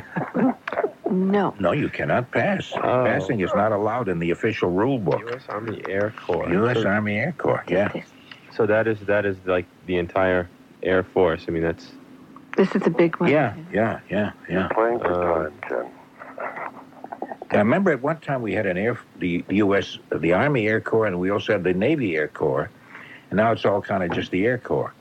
Speaker 3: No.
Speaker 2: No, you cannot pass.
Speaker 6: Oh.
Speaker 2: Passing is not allowed in the official rule book.
Speaker 6: U S Army Air Corps.
Speaker 2: U S
Speaker 6: So,
Speaker 2: Army Air Corps. Yeah.
Speaker 6: so that is that is like the entire Air Force. I mean, that's
Speaker 3: This is a big one.
Speaker 2: Yeah, yeah, yeah, yeah.
Speaker 5: Playing for
Speaker 6: Uh,
Speaker 5: time, Ken.
Speaker 2: I remember at one time we had an air, the U S, the Army Air Corps, and we also had the Navy Air Corps, and now it's all kind of just the Air Corps,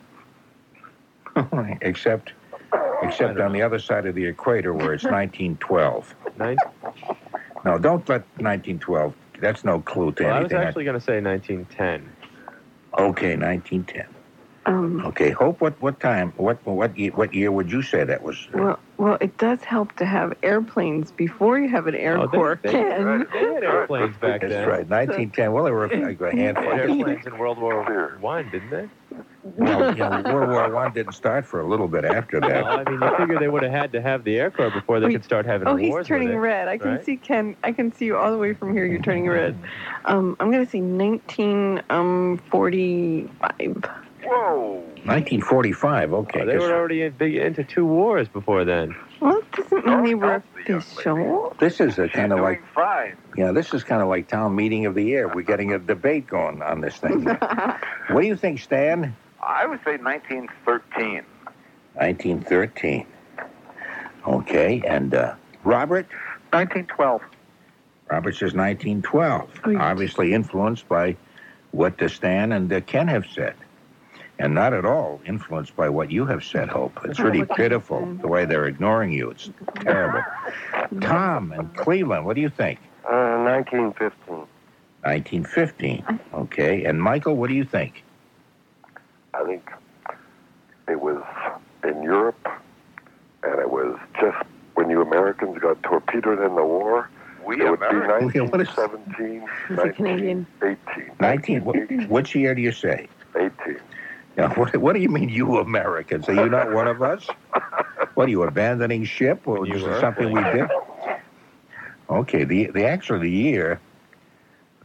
Speaker 2: except, except on the other side of the equator where it's nineteen twelve.
Speaker 6: nine.
Speaker 2: No, don't let nineteen twelve. That's no clue to
Speaker 6: Well, I was
Speaker 2: anything.
Speaker 6: actually going to say nineteen ten.
Speaker 2: Okay, nineteen ten.
Speaker 3: Um,
Speaker 2: Okay, Hope. What what time? What what ye- what year would you say that was?
Speaker 3: well, well, it does help to have airplanes before you have an Air
Speaker 6: Oh, they-
Speaker 3: Corps.
Speaker 6: they-
Speaker 3: Ken.
Speaker 6: They had airplanes back
Speaker 2: That's
Speaker 6: then.
Speaker 2: right, nineteen ten. Well, there were a, a
Speaker 6: They had
Speaker 2: handful.
Speaker 6: airplanes in World War One, didn't they?
Speaker 2: Well, you know, World War One didn't start for a little bit after
Speaker 6: Well,
Speaker 2: that.
Speaker 6: I mean, you figure they would have had to have the Air Corps before they
Speaker 3: Oh,
Speaker 6: could start having
Speaker 3: Oh,
Speaker 6: wars
Speaker 3: he's
Speaker 6: with
Speaker 3: turning
Speaker 6: it.
Speaker 3: red. I can
Speaker 6: right?
Speaker 3: see Ken. I can see you all the way from here. You're turning red. Um, I'm gonna say nineteen um forty-five.
Speaker 4: Whoa.
Speaker 2: nineteen forty-five. Okay.
Speaker 6: Oh, they
Speaker 2: guess-
Speaker 6: were already in, big, into two wars before then.
Speaker 3: Well, it doesn't mean they were
Speaker 4: Don't help the young
Speaker 3: official.
Speaker 2: This is a
Speaker 4: She's
Speaker 2: kind of
Speaker 4: doing
Speaker 2: like,
Speaker 4: fine.
Speaker 2: yeah, this is kind of like town meeting of the year. We're getting a debate going on this thing. What do you think, Stan?
Speaker 4: I would say nineteen thirteen.
Speaker 2: nineteen thirteen. Okay, and uh, Robert?
Speaker 7: nineteen twelve.
Speaker 2: Robert says nineteen twelve.
Speaker 3: Oh, yeah.
Speaker 2: Obviously influenced by what uh, Stan and uh, Ken have said. And not at all influenced by what you have said, Hope. It's really pitiful the way they're ignoring you. It's terrible. Tom and Cleveland, what do you think?
Speaker 5: Uh, nineteen fifteen.
Speaker 2: nineteen fifteen. Okay. And Michael, what do you think?
Speaker 5: I think it was in Europe, and it was just when you Americans got torpedoed in the war.
Speaker 4: We
Speaker 5: It would be
Speaker 4: Americans.
Speaker 2: Okay, what is-
Speaker 5: nineteen seventeen,
Speaker 3: He's a Canadian.
Speaker 5: eighteen.
Speaker 2: nineteen. What, which year do you say?
Speaker 5: eighteen.
Speaker 2: Now, what, what do you mean, you Americans? Are you not one of us? What are you abandoning ship, or
Speaker 6: You
Speaker 2: is
Speaker 6: were.
Speaker 2: it something we did? Okay, the the actually the year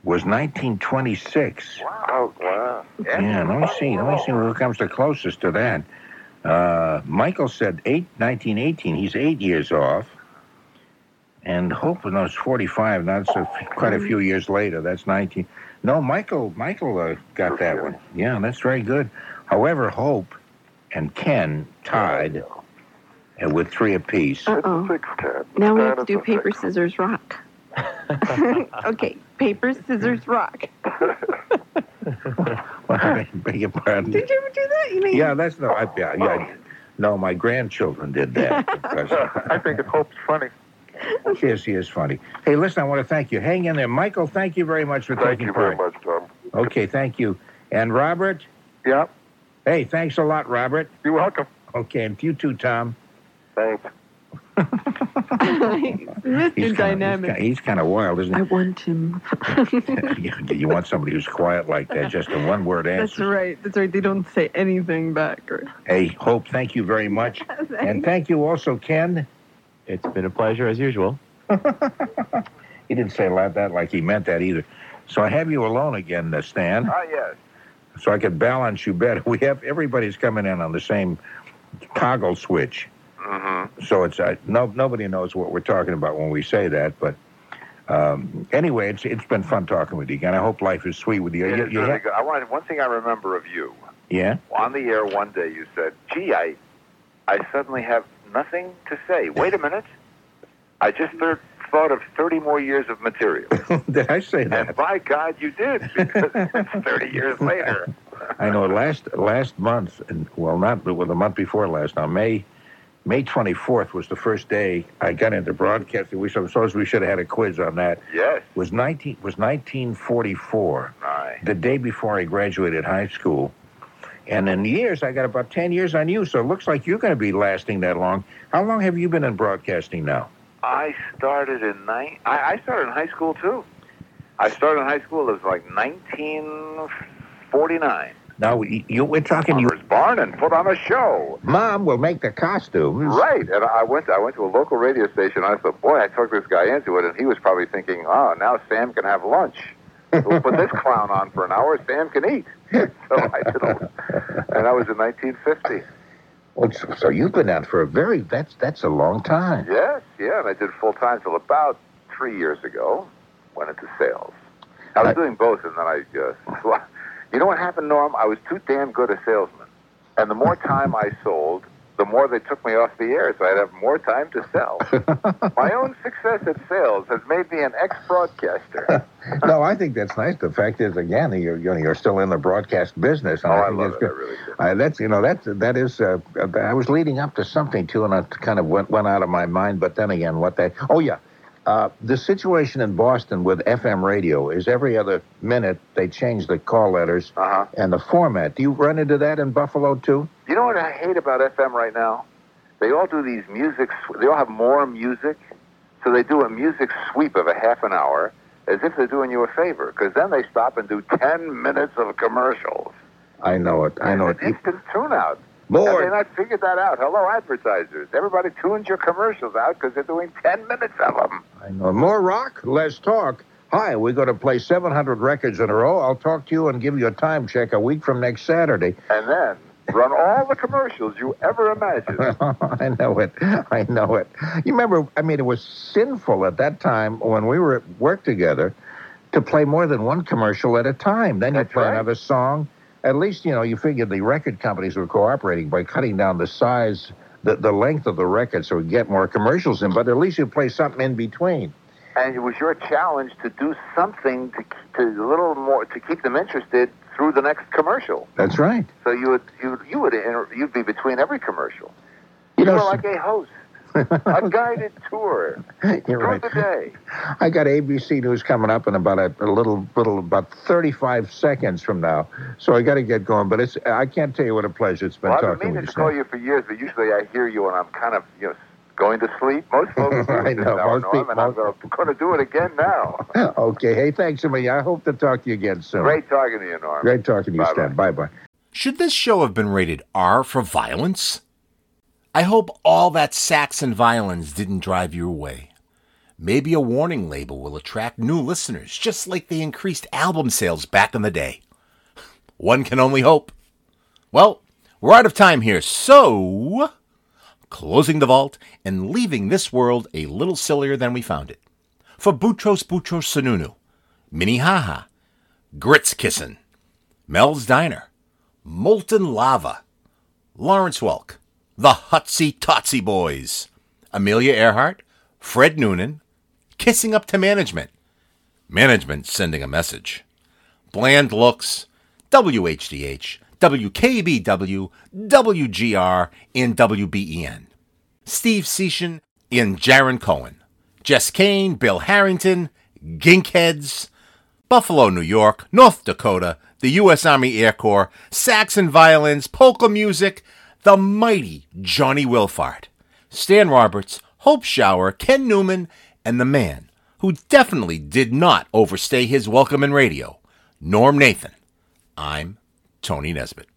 Speaker 2: was nineteen twenty-six.
Speaker 5: Oh, wow.
Speaker 2: Yeah, let me see. Let me see who comes the closest to that. Uh, Michael said eight, nineteen eighteen. He's eight years off. And Hope was forty-five. That's a, quite a few years later. That's nineteen. No, Michael Michael uh, got that one. Yeah, that's very good. However, Hope and Ken tied uh, with three apiece.
Speaker 3: Uh-oh.
Speaker 5: Six, Ted.
Speaker 3: Now we
Speaker 5: Ted
Speaker 3: have to
Speaker 5: is
Speaker 3: do
Speaker 5: a
Speaker 3: paper,
Speaker 5: six.
Speaker 3: scissors, rock. Okay, paper, scissors, rock.
Speaker 2: Well, I beg your pardon.
Speaker 3: Did you ever do that? You mean?
Speaker 2: Yeah, that's no. I, yeah, yeah. No, my grandchildren did that. Because,
Speaker 7: I think it Hope's funny.
Speaker 2: she is, she is funny. Hey, listen, I want to thank you. Hang in there. Michael, thank you very much for
Speaker 5: Thank
Speaker 2: taking
Speaker 5: you very
Speaker 2: part.
Speaker 5: much, Tom.
Speaker 2: Okay, thank you. And Robert?
Speaker 7: Yeah,
Speaker 2: Hey, thanks a lot, Robert.
Speaker 7: you're welcome.
Speaker 2: Okay, and you too, Tom.
Speaker 5: Thanks.
Speaker 3: Mister
Speaker 2: He's
Speaker 3: Dynamic.
Speaker 2: He's kind of wild, isn't
Speaker 3: I
Speaker 2: he?
Speaker 3: want him.
Speaker 2: you, you want somebody who's quiet like that, just a one-word answer.
Speaker 3: That's right. That's right. They don't say anything back. Or...
Speaker 2: Hey, Hope, thank you very much. And thank you also, Ken.
Speaker 6: It's been a pleasure as usual.
Speaker 2: He didn't say like that like he meant that either. So I have you alone again, uh, Stan,
Speaker 4: Ah, yes.
Speaker 2: so I could balance you better. We have everybody's coming in on the same toggle switch.
Speaker 4: Mm-hmm.
Speaker 2: So it's uh, no nobody knows what we're talking about when we say that. But um, anyway, it's it's been fun talking with you again. I hope life is sweet with you.
Speaker 4: It
Speaker 2: You-
Speaker 4: is
Speaker 2: you
Speaker 4: really
Speaker 2: ha-
Speaker 4: good. I wanted one thing I remember of you.
Speaker 2: yeah.
Speaker 4: On the air one day, you said, "Gee, I, I suddenly have nothing to say. Wait a minute. I just thir- thought of thirty more years of material."
Speaker 2: Did I say that?
Speaker 4: And by God, you did, because it's thirty years later.
Speaker 2: I know last last month, and well, not but well, the month before last. Now May May twenty-fourth was the first day I got into broadcasting. We suppose we should have had a quiz on that.
Speaker 4: Yes.
Speaker 2: Was nineteen was nineteen forty-four,
Speaker 4: Aye.
Speaker 2: the day before I graduated high school. And in years, I got about ten years on you, so it looks like you're going to be lasting that long. How long have you been in broadcasting now?
Speaker 4: I started in nine. I, I started in high school too. I started in high school. It was like nineteen forty-nine.
Speaker 2: Now, you, you we're talking. You,
Speaker 4: Farmer's Barn and put on a show.
Speaker 2: Mom will make the costumes.
Speaker 4: Right, and I went. I went to a local radio station. I thought, boy, I took this guy into it, and he was probably thinking, oh, now Sam can have lunch. We'll put this clown on for an hour. Sam can eat. So I did, all, and that was in nineteen fifty.
Speaker 2: Well, so, so you've been out for a very. That's that's a long time.
Speaker 4: Yes, yeah, and I did full time till about three years ago. Went into sales. I was
Speaker 2: I-
Speaker 4: doing both, and then I uh, you know what happened, Norm? I was too damn good a salesman, and the more time I sold, the more they took me off the air, so I'd have more time to sell. My own success at sales has made me an ex-broadcaster.
Speaker 2: No, I think that's nice. The fact is, again, you're you know, you're still in the broadcast business. And
Speaker 4: Oh, I
Speaker 2: think
Speaker 4: love
Speaker 2: that's
Speaker 4: it. I
Speaker 2: good.
Speaker 4: really do.
Speaker 2: Uh, that's you know that that is. Uh, I was leading up to something too, and it kind of went went out of my mind. But then again, what that? Oh yeah, uh, the situation in Boston with F M radio is every other minute they change the call letters
Speaker 4: Uh-huh.
Speaker 2: and the format. Do you run into that in Buffalo too?
Speaker 4: You know what I hate about F M right now? They all do these music, sw- they all have more music, so they do a music sweep of a half an hour as if they're doing you a favor, because then they stop and do ten minutes of commercials.
Speaker 2: I know it. I know it.
Speaker 4: It's an instant tune-out. Have
Speaker 2: Lord.
Speaker 4: they not figured that out? Hello, advertisers. Everybody tunes your commercials out because they're doing ten minutes of them.
Speaker 2: I know. More rock, less talk. Hi, we're going to play seven hundred records in a row. I'll talk to you and give you a time check a week from next Saturday.
Speaker 4: And then run all the commercials you ever imagined.
Speaker 2: I know it. I know it. You remember, I mean, it was sinful at that time when we were at work together to play more than one commercial at a time. Then you
Speaker 4: That's
Speaker 2: play
Speaker 4: right.
Speaker 2: another song. At least, you know, you figured the record companies were cooperating by cutting down the size, the, the length of the record so we get more commercials in, but at least you play something in between.
Speaker 4: And it was your challenge to do something to, to a little more to keep them interested through the next commercial.
Speaker 2: That's right.
Speaker 4: So you would you you would inter- you'd be between every commercial.
Speaker 2: You
Speaker 4: You
Speaker 2: know,
Speaker 4: were like a host, a guided tour
Speaker 2: You're
Speaker 4: through
Speaker 2: right.
Speaker 4: the day.
Speaker 2: I got A B C News coming up in about a, a little, little, about thirty-five seconds from now. So I got to get going. But it's, I can't tell you what a pleasure it's been
Speaker 4: Well, I've been
Speaker 2: talking
Speaker 4: meaning
Speaker 2: with
Speaker 4: to call
Speaker 2: you.
Speaker 4: you for years, but usually I hear you and I'm kind of you know going to sleep. Most folks do
Speaker 2: I
Speaker 4: this
Speaker 2: know,
Speaker 4: now,
Speaker 2: most
Speaker 4: Norm,
Speaker 2: people-
Speaker 4: and I'm going to do it again now.
Speaker 2: Stan. Okay. Hey, thanks a million. I hope to talk to you again soon.
Speaker 4: Great talking to you, Norm.
Speaker 2: Great talking to you,
Speaker 4: Bye-bye.
Speaker 2: Stan. Bye-bye.
Speaker 1: Should this show have been rated R for violence? I hope all that sax and violins didn't drive you away. Maybe a warning label will attract new listeners, just like they increased album sales back in the day. One can only hope. Well, we're out of time here, so closing the vault and leaving this world a little sillier than we found it. For Boutros Boutros Sununu, Minnehaha, Grits Kissin', Mel's Diner, Molten Lava, Lawrence Welk, the Hutsy Totsy Boys, Amelia Earhart, Fred Noonan, Kissing Up to Management, Management Sending a Message, Bland Looks, W H D H, W K B W, W G R, and W B E N, Steve Seashan and Jaron Cohen, Jess Kane, Bill Harrington, Ginkheads, Buffalo, New York, North Dakota, the U S Army Air Corps, Saxon Violins, Polka Music, the mighty Johnny Wilfart, Stan Roberts, Hope Shower, Ken Newman, and the man who definitely did not overstay his welcome in radio, Norm Nathan. I'm Tony Nesbitt.